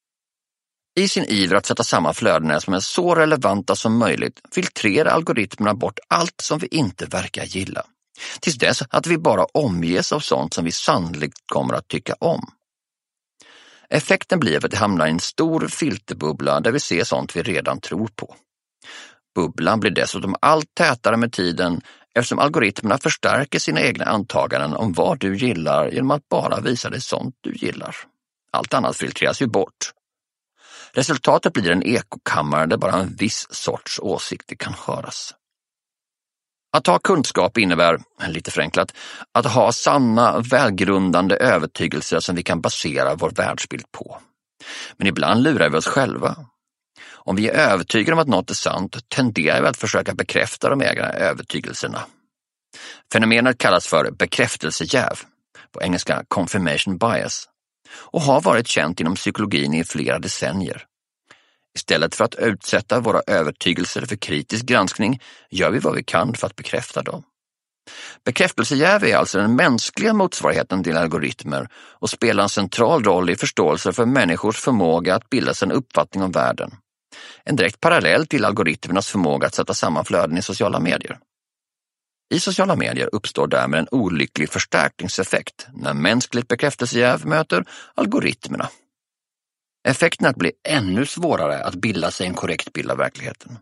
I sin iver att sätta samman flödena som är så relevanta som möjligt filtrerar algoritmerna bort allt som vi inte verkar gilla. Tills dess att vi bara omges av sånt som vi sannolikt kommer att tycka om. Effekten blir att det hamnar i en stor filterbubbla där vi ser sånt vi redan tror på. Bubblan blir dessutom allt tätare med tiden eftersom algoritmerna förstärker sina egna antaganden om vad du gillar genom att bara visa dig sånt du gillar. Allt annat filtreras ju bort. Resultatet blir en ekokammare där bara en viss sorts åsikter kan höras. Att ha kunskap innebär, lite förenklat, att ha sanna, välgrundande övertygelser som vi kan basera vår världsbild på. Men ibland lurar vi oss själva. Om vi är övertygade om att något är sant tenderar vi att försöka bekräfta de egna övertygelserna. Fenomenet kallas för bekräftelsejäv, på engelska confirmation bias, och har varit känt inom psykologin i flera decennier. Istället för att utsätta våra övertygelser för kritisk granskning gör vi vad vi kan för att bekräfta dem. Bekräftelsejäv är alltså den mänskliga motsvarigheten till algoritmer och spelar en central roll i förståelse för människors förmåga att bilda sig en uppfattning om världen. En direkt parallell till algoritmernas förmåga att sätta samman flöden i sociala medier. I sociala medier uppstår därmed en olycklig förstärkningseffekt när mänskligt bekräftelsejäv möter algoritmerna. Effekten är att bli ännu svårare att bilda sig en korrekt bild av verkligheten.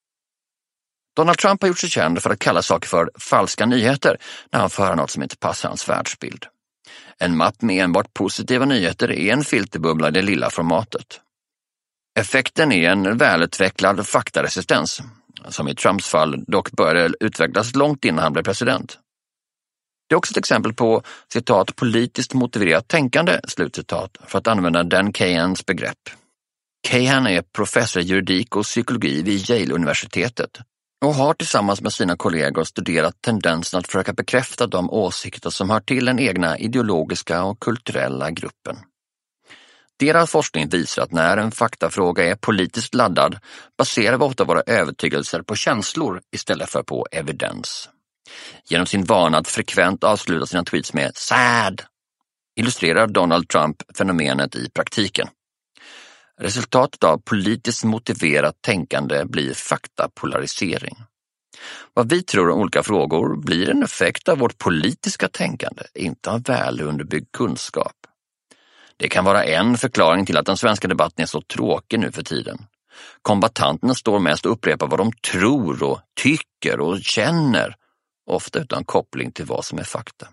Donald Trump har gjort sig känd för att kalla saker för falska nyheter när han för något som inte passar hans världsbild. En mapp med enbart positiva nyheter är en filterbubbla i det lilla formatet. Effekten är en välutvecklad faktaresistens, som i Trumps fall dock började utvecklas långt innan han blev president. Det är också ett exempel på citat politiskt motiverat tänkande, slutcitat, för att använda Dan Kahans begrepp. Kahan är professor i juridik och psykologi vid Yale-universitetet och har tillsammans med sina kollegor studerat tendensen att försöka bekräfta de åsikter som hör till den egna ideologiska och kulturella gruppen. Deras forskning visar att när en faktafråga är politiskt laddad baserar vi ofta våra övertygelser på känslor istället för på evidens. Genom sin vana att frekvent avsluta sina tweets med sad illustrerar Donald Trump fenomenet i praktiken. Resultatet av politiskt motiverat tänkande blir faktapolarisering. Vad vi tror om olika frågor blir en effekt av vårt politiska tänkande, inte av väl underbyggd kunskap. Det kan vara en förklaring till att den svenska debatten är så tråkig nu för tiden. Kombattanterna står mest och upprepar vad de tror och tycker och känner, ofta utan koppling till vad som är fakta.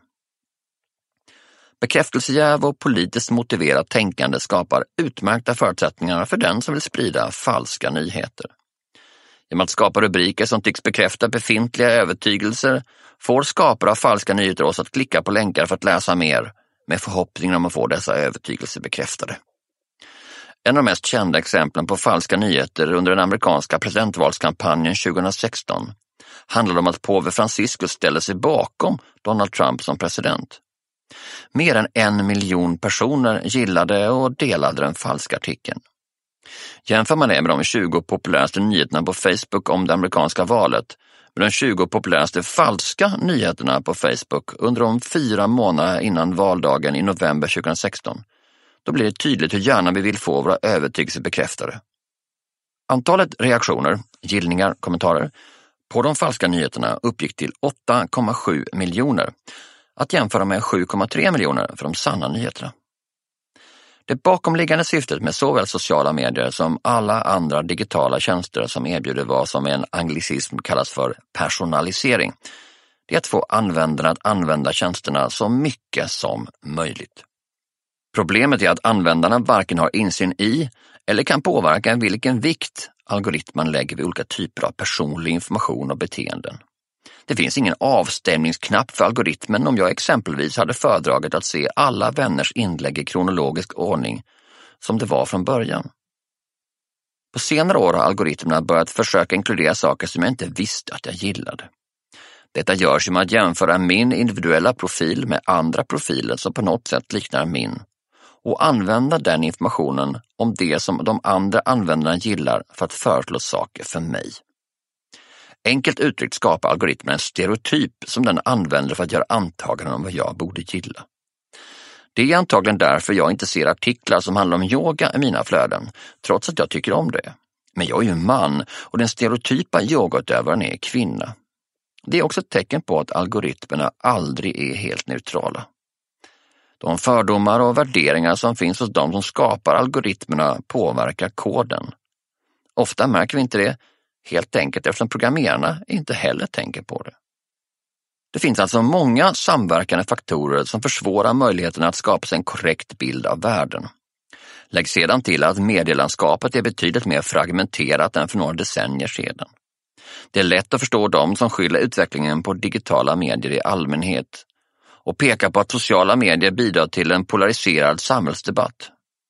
Bekräftelsejäv och politiskt motiverat tänkande skapar utmärkta förutsättningar för den som vill sprida falska nyheter. Genom att skapa rubriker som tycks bekräfta befintliga övertygelser får skapare av falska nyheter oss att klicka på länkar för att läsa mer, med förhoppningen om att få dessa övertygelser bekräftade. En av de mest kända exemplen på falska nyheter under den amerikanska presidentvalskampanjen tjugohundrasexton handlade om att påve Franciscus ställde sig bakom Donald Trump som president. Mer än en miljon personer gillade och delade den falska artikeln. Jämför man det med de tjugo populäraste nyheterna på Facebook om det amerikanska valet med de tjugo populäraste falska nyheterna på Facebook under de fyra månader innan valdagen i november tjugohundrasexton, då blir det tydligt hur gärna vi vill få våra övertygelser bekräftade. Antalet reaktioner, gillningar, kommentarer på de falska nyheterna uppgick till åtta komma sju miljoner, att jämföra med sju komma tre miljoner för de sanna nyheterna. Det bakomliggande syftet med såväl sociala medier som alla andra digitala tjänster som erbjuder vad som en anglicism kallas för personalisering, det är att få användarna att använda tjänsterna så mycket som möjligt. Problemet är att användarna varken har insyn i eller kan påverka vilken vikt algoritmen lägger vid olika typer av personlig information och beteenden. Det finns ingen avstämningsknapp för algoritmen om jag exempelvis hade föredragit att se alla vänners inlägg i kronologisk ordning som det var från början. På senare år har algoritmerna börjat försöka inkludera saker som jag inte visste att jag gillade. Detta görs genom att jämföra min individuella profil med andra profiler som på något sätt liknar min och använda den informationen om det som de andra användarna gillar för att föreslå saker för mig. Enkelt uttryckt skapar algoritmen en stereotyp som den använder för att göra antaganden om vad jag borde gilla. Det är antagligen därför jag inte ser artiklar som handlar om yoga i mina flöden, trots att jag tycker om det. Men jag är ju man och den stereotypa yogautövaren är kvinna. Det är också ett tecken på att algoritmerna aldrig är helt neutrala. De fördomar och värderingar som finns hos de som skapar algoritmerna påverkar koden. Ofta märker vi inte det, helt enkelt eftersom programmerarna inte heller tänker på det. Det finns alltså många samverkande faktorer som försvårar möjligheten att skapa sig en korrekt bild av världen. Lägg sedan till att medielandskapet är betydligt mer fragmenterat än för några decennier sedan. Det är lätt att förstå dem som skyller utvecklingen på digitala medier i allmänhet och pekar på att sociala medier bidrar till en polariserad samhällsdebatt.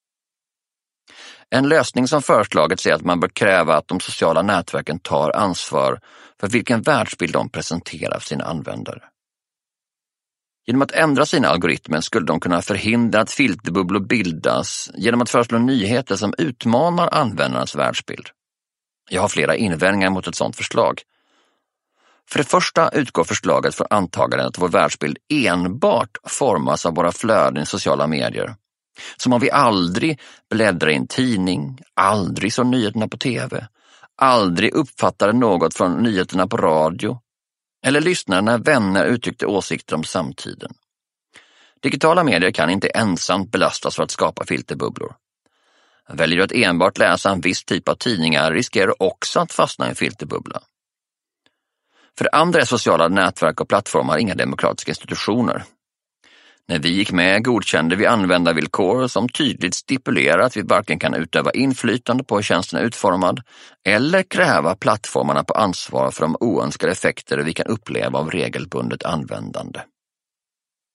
En lösning som föreslagits är att man bör kräva att de sociala nätverken tar ansvar för vilken världsbild de presenterar för sina användare. Genom att ändra sina algoritmer skulle de kunna förhindra att filterbubblor bildas genom att föreslå nyheter som utmanar användarnas världsbild. Jag har flera invändningar mot ett sådant förslag. För det första utgår förslaget från antagandet att vår världsbild enbart formas av våra flöden i sociala medier. Som om vi aldrig bläddrar i en tidning, aldrig såg nyheterna på tv, aldrig uppfattade något från nyheterna på radio eller lyssnade när vänner uttryckte åsikter om samtiden. Digitala medier kan inte ensamt belastas för att skapa filterbubblor. Väljer du att enbart läsa en viss typ av tidningar riskerar du också att fastna i en filterbubbla. För det andra är sociala nätverk och plattformar inga demokratiska institutioner. När vi gick med godkände vi användarvillkor som tydligt stipulerar att vi varken kan utöva inflytande på hur tjänsten är utformad eller kräva plattformarna på ansvar för de oönskade effekter vi kan uppleva av regelbundet användande.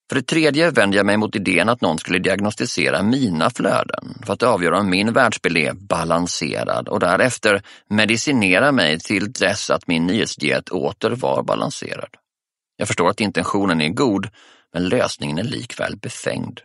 För det tredje vänder jag mig mot idén att någon skulle diagnostisera mina flöden för att avgöra om min världsbild är balanserad och därefter medicinera mig till dess att min nyhetsdiet åter var balanserad. Jag förstår att intentionen är god, men lösningen är likväl befängd.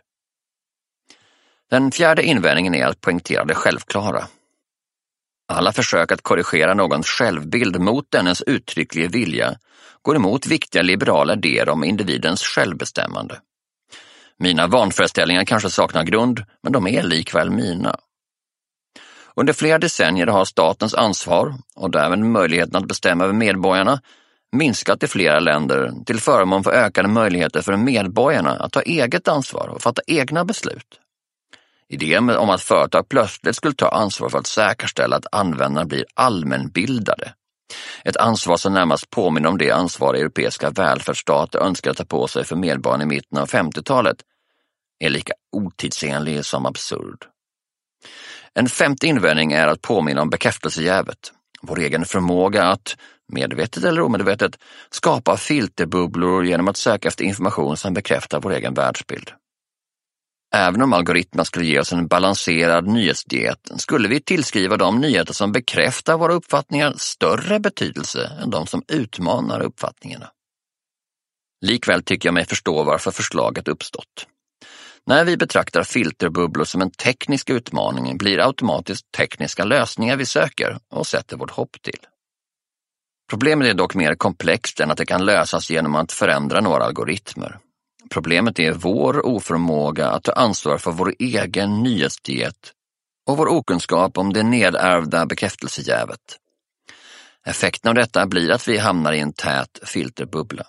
Den fjärde invändningen är att poängtera det självklara. Alla försök att korrigera någons självbild mot dennes uttryckliga vilja går emot viktiga liberala idéer om individens självbestämmande. Mina vanföreställningar kanske saknar grund, men de är likväl mina. Under flera decennier har statens ansvar, och därmed möjligheten att bestämma över medborgarna, minskat i flera länder till förmån för ökade möjligheter för medborgarna att ta eget ansvar och fatta egna beslut. Idén om att företag plötsligt skulle ta ansvar för att säkerställa att användarna blir allmänbildade. Ett ansvar som närmast påminner om det ansvar europeiska välfärdsstater önskar ta på sig för medborgarna i mitten av femtiotalet är lika otidsenlig som absurd. En femte invändning är att påminna om bekräftelsejävet, vår egen förmåga att, medvetet eller omedvetet, skapa filterbubblor genom att söka efter information som bekräftar vår egen världsbild. Även om algoritmerna skulle ge oss en balanserad nyhetsdiet skulle vi tillskriva de nyheter som bekräftar våra uppfattningar större betydelse än de som utmanar uppfattningarna. Likväl tycker jag mig förstå varför förslaget uppstått. När vi betraktar filterbubblor som en teknisk utmaning blir automatiskt tekniska lösningar vi söker och sätter vårt hopp till. Problemet är dock mer komplext än att det kan lösas genom att förändra några algoritmer. Problemet är vår oförmåga att ta ansvar för vår egen nyhetsdiet och vår okunskap om det nedärvda bekräftelsejävet. Effekten av detta blir att vi hamnar i en tät filterbubbla.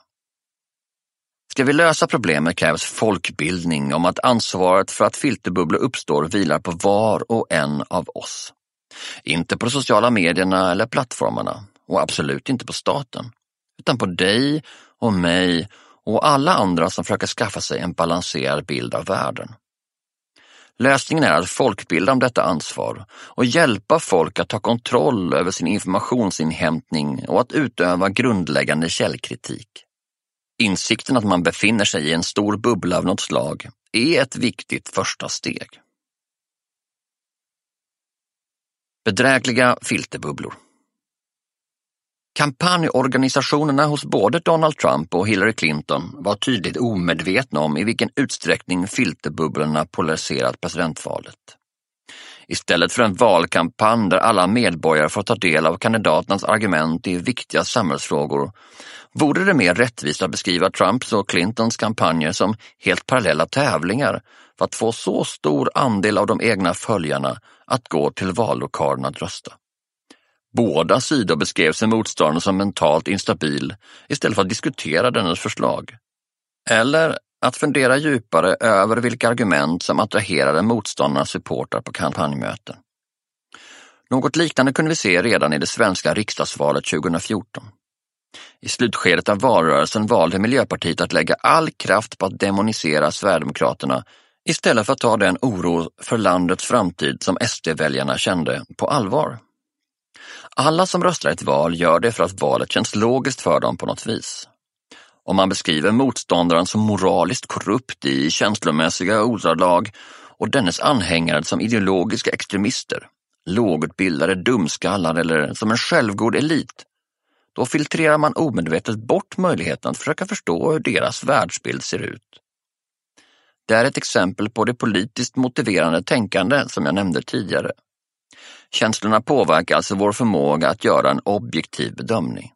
Ska vi lösa problemet krävs folkbildning om att ansvaret för att filterbubblor uppstår vilar på var och en av oss. Inte på de sociala medierna eller plattformarna och absolut inte på staten, utan på dig och mig och alla andra som försöker skaffa sig en balanserad bild av världen. Lösningen är att folkbilda om detta ansvar och hjälpa folk att ta kontroll över sin informationsinhämtning och att utöva grundläggande källkritik. Insikten att man befinner sig i en stor bubbla av något slag är ett viktigt första steg. Bedrägliga filterbubblor. Kampanjorganisationerna hos både Donald Trump och Hillary Clinton var tydligt omedvetna om i vilken utsträckning filterbubblorna polariserat presidentvalet. Istället för en valkampanj där alla medborgare får ta del av kandidaternas argument i viktiga samhällsfrågor vore det mer rättvist att beskriva Trumps och Clintons kampanjer som helt parallella tävlingar för att få så stor andel av de egna följarna att gå till vallokalen att rösta. Båda sidor beskrev sin motståndare som mentalt instabil istället för att diskutera dennes förslag. Eller att fundera djupare över vilka argument som attraherade motståndarnas supportrar på kampanjmöten. Något liknande kunde vi se redan i det svenska riksdagsvalet tjugohundrafjorton. I slutskedet av valrörelsen valde Miljöpartiet att lägga all kraft på att demonisera Sverigedemokraterna istället för att ta den oro för landets framtid som S D-väljarna kände på allvar. Alla som röstar i ett val gör det för att valet känns logiskt för dem på något vis. Om man beskriver motståndaren som moraliskt korrupt i känslomässiga ordalag och dennes anhängare som ideologiska extremister, lågutbildade dumskallar eller som en självgod elit, då filtrerar man omedvetet bort möjligheten att försöka förstå hur deras världsbild ser ut. Det är ett exempel på det politiskt motiverande tänkande som jag nämnde tidigare. Känslorna påverkar alltså vår förmåga att göra en objektiv bedömning.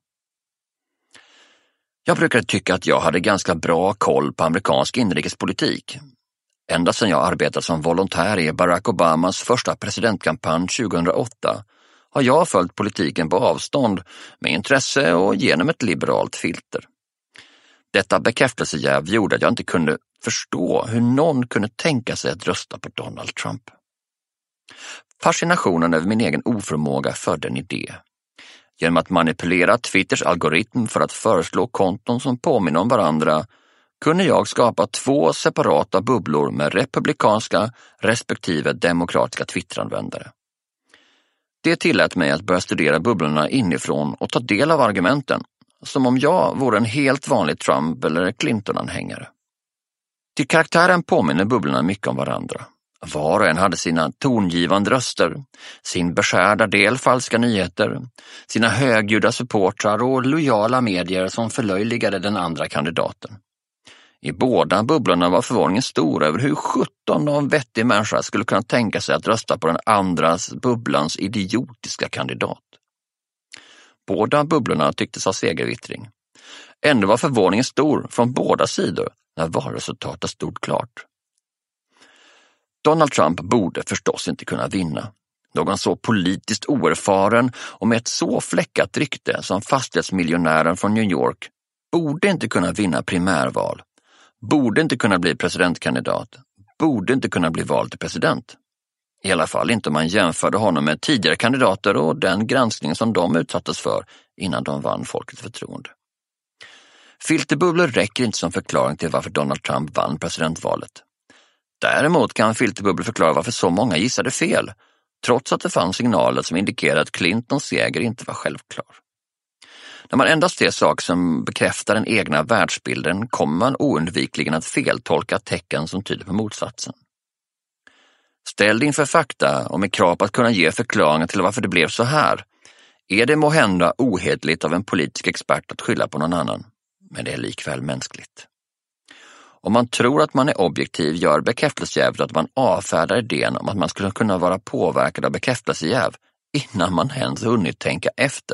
Jag brukade tycka att jag hade ganska bra koll på amerikansk inrikespolitik. Ända sedan jag arbetade som volontär i Barack Obamas första presidentkampanj tjugohundraåtta har jag följt politiken på avstånd med intresse och genom ett liberalt filter. Detta bekräftelsejäv gjorde att jag inte kunde förstå hur någon kunde tänka sig att rösta på Donald Trump. Fascinationen över min egen oförmåga födde en idé. Genom att manipulera Twitters algoritm för att föreslå konton som påminner om varandra kunde jag skapa två separata bubblor med republikanska respektive demokratiska Twitteranvändare. Det tillät mig att börja studera bubblorna inifrån och ta del av argumenten, som om jag vore en helt vanlig Trump- eller Clinton-anhängare. Till karaktären påminner bubblorna mycket om varandra. Var och en hade sina tongivande röster, sin beskärda del falska nyheter, sina högljudda supportrar och lojala medier som förlöjligade den andra kandidaten. I båda bubblorna var förvåningen stor över hur sjutton av en vettig människa skulle kunna tänka sig att rösta på den andras bubblans idiotiska kandidat. Båda bubblorna tycktes ha segervittring. Ändå var förvåningen stor från båda sidor när valresultatet stod klart. Donald Trump borde förstås inte kunna vinna. Någon så politiskt oerfaren och med ett så fläckat rykte som fastighetsmiljonären från New York borde inte kunna vinna primärval, borde inte kunna bli presidentkandidat, borde inte kunna bli vald till president. I alla fall inte om man jämförde honom med tidigare kandidater och den granskning som de utsattes för innan de vann folkets förtroende. Filterbubblor räcker inte som förklaring till varför Donald Trump vann presidentvalet. Däremot kan filterbubblor förklara varför så många gissade fel, trots att det fanns signaler som indikerade att Clintons seger inte var självklar. När man endast ser saker som bekräftar den egna världsbilden kommer man oundvikligen att feltolka tecken som tyder på motsatsen. Ställd inför fakta och med krav på att kunna ge förklaringar till varför det blev så här, är det måhända ohederligt av en politisk expert att skylla på någon annan, men det är likväl mänskligt. Om man tror att man är objektiv gör bekräftelsejävet att man avfärdar idén om att man skulle kunna vara påverkad av bekräftelsejäv innan man ens hunnit tänka efter.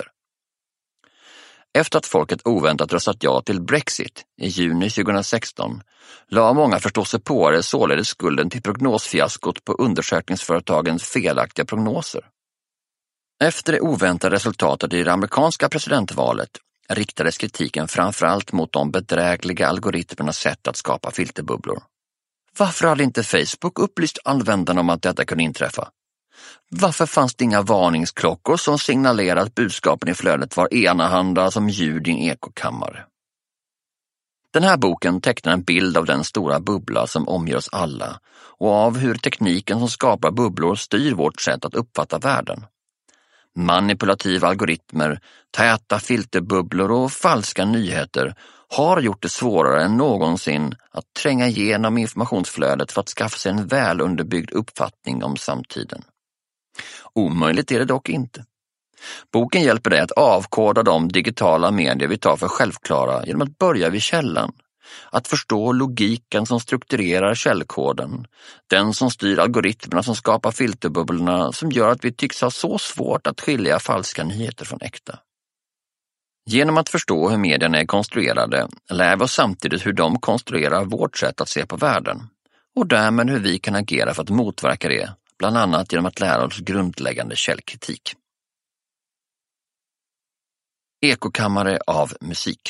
Efter att folket oväntat röstat ja till Brexit i juni tjugohundrasexton la många förståsigpåare således skulden till prognosfiaskot på undersökningsföretagens felaktiga prognoser. Efter det oväntade resultatet i det amerikanska presidentvalet riktades kritiken framförallt mot de bedrägliga algoritmernas sätt att skapa filterbubblor. Varför hade inte Facebook upplyst användarna om att detta kunde inträffa? Varför fanns det inga varningsklockor som signalerade att budskapen i flödet var enahanda som ljud i en ekokammare? Den här boken tecknar en bild av den stora bubbla som omger oss alla och av hur tekniken som skapar bubblor styr vårt sätt att uppfatta världen. Manipulativa algoritmer, täta filterbubblor och falska nyheter har gjort det svårare än någonsin att tränga igenom informationsflödet för att skaffa sig en väl underbyggd uppfattning om samtiden. Omöjligt är det dock inte. Boken hjälper dig att avkoda de digitala medier vi tar för självklara genom att börja vid källan. Att förstå logiken som strukturerar källkoden, den som styr algoritmerna som skapar filterbubblorna som gör att vi tycks ha så svårt att skilja falska nyheter från äkta. Genom att förstå hur medierna är konstruerade lär vi oss samtidigt hur de konstruerar vårt sätt att se på världen och därmed hur vi kan agera för att motverka det, bland annat genom att lära oss grundläggande källkritik. Ekokammare av musik.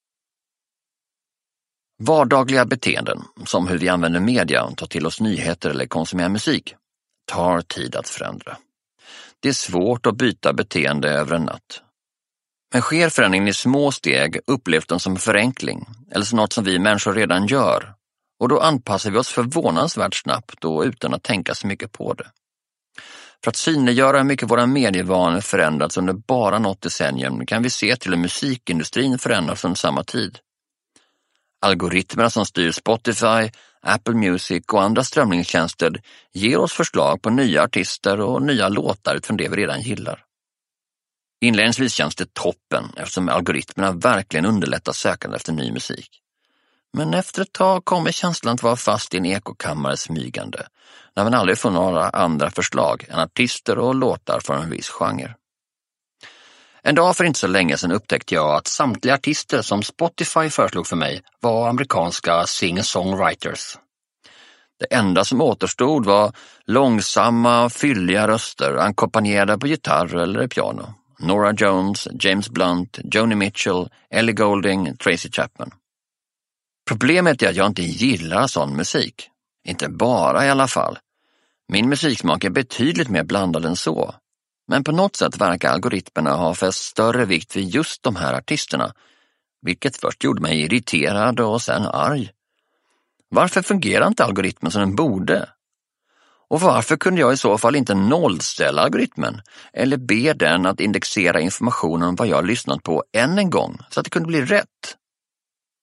Vardagliga beteenden, som hur vi använder media, tar till oss nyheter eller konsumerar musik, tar tid att förändra. Det är svårt att byta beteende över en natt. Men sker förändringen i små steg upplevs den som en förenkling eller som något som vi människor redan gör och då anpassar vi oss förvånansvärt snabbt och utan att tänka så mycket på det. För att synliggöra hur mycket våra medievanor förändrats under bara något decennium kan vi se till hur musikindustrin förändras under samma tid. Algoritmerna som styr Spotify, Apple Music och andra strömningstjänster ger oss förslag på nya artister och nya låtar utifrån det vi redan gillar. Inledningsvis känns det toppen eftersom algoritmerna verkligen underlättar sökande efter ny musik. Men efter ett tag kommer känslan att vara fast i en ekokammare smygande när man aldrig får några andra förslag än artister och låtar från en viss genre. En dag för inte så länge sedan upptäckte jag att samtliga artister som Spotify föreslog för mig var amerikanska singer-songwriters. Det enda som återstod var långsamma, fylliga röster ackompanjerade på gitarr eller piano. Norah Jones, James Blunt, Joni Mitchell, Ellie Goulding, Tracy Chapman. Problemet är att jag inte gillar sån musik. Inte bara i alla fall. Min musiksmak är betydligt mer blandad än så. Men på något sätt verkar algoritmerna ha fäst större vikt vid just de här artisterna, vilket först gjorde mig irriterad och sen arg. Varför fungerar inte algoritmen som den borde? Och varför kunde jag i så fall inte nollställa algoritmen eller be den att indexera informationen om vad jag lyssnat på än en gång så att det kunde bli rätt?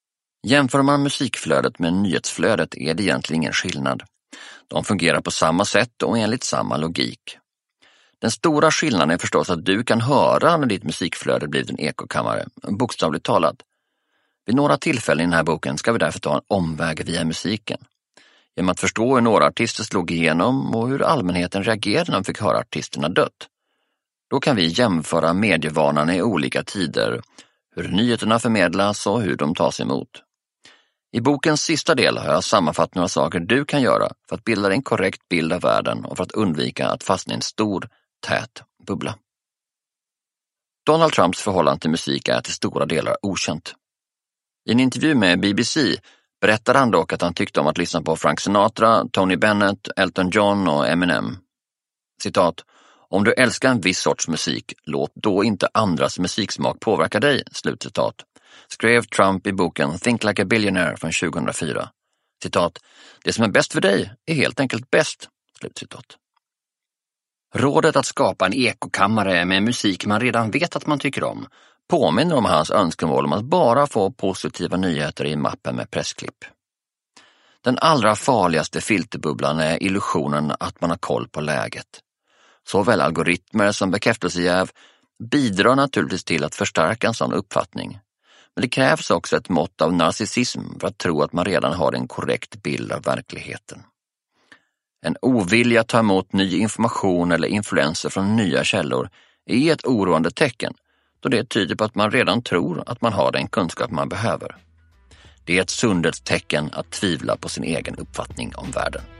Jämför man musikflödet med nyhetsflödet är det egentligen ingen skillnad. De fungerar på samma sätt och enligt samma logik. Den stora skillnaden är förstås att du kan höra när ditt musikflöde blivit en ekokammare, bokstavligt talat. Vid några tillfällen i den här boken ska vi därför ta en omväg via musiken. Genom att förstå hur några artister slog igenom och hur allmänheten reagerade när de fick höra artisterna dött. Då kan vi jämföra medievanan i olika tider, hur nyheterna förmedlas och hur de tas emot. I bokens sista del har jag sammanfattat några saker du kan göra för att bilda en korrekt bild av världen och för att undvika att fastna i en stor, tät bubbla. Donald Trumps förhållande till musik är till stora delar okänt. I en intervju med B B C berättar han dock att han tyckte om att lyssna på Frank Sinatra, Tony Bennett, Elton John och Eminem. Citat: "Om du älskar en viss sorts musik, låt då inte andras musiksmak påverka dig", slutcitat, skrev Trump i boken Think Like a Billionaire från tjugohundrafyra. Citat: "Det som är bäst för dig är helt enkelt bäst", slutcitat. Rådet att skapa en ekokammare med musik man redan vet att man tycker om påminner om hans önskemål om att bara få positiva nyheter i mappen med pressklipp. Den allra farligaste filterbubblan är illusionen att man har koll på läget. Såväl algoritmer som bekräftelsejäv bidrar naturligtvis till att förstärka en sån uppfattning. Men det krävs också ett mått av narcissism för att tro att man redan har en korrekt bild av verkligheten. En ovilja att ta emot ny information eller influenser från nya källor är ett oroande tecken, då det tyder på att man redan tror att man har den kunskap man behöver. Det är ett sundhetstecken att tvivla på sin egen uppfattning om världen.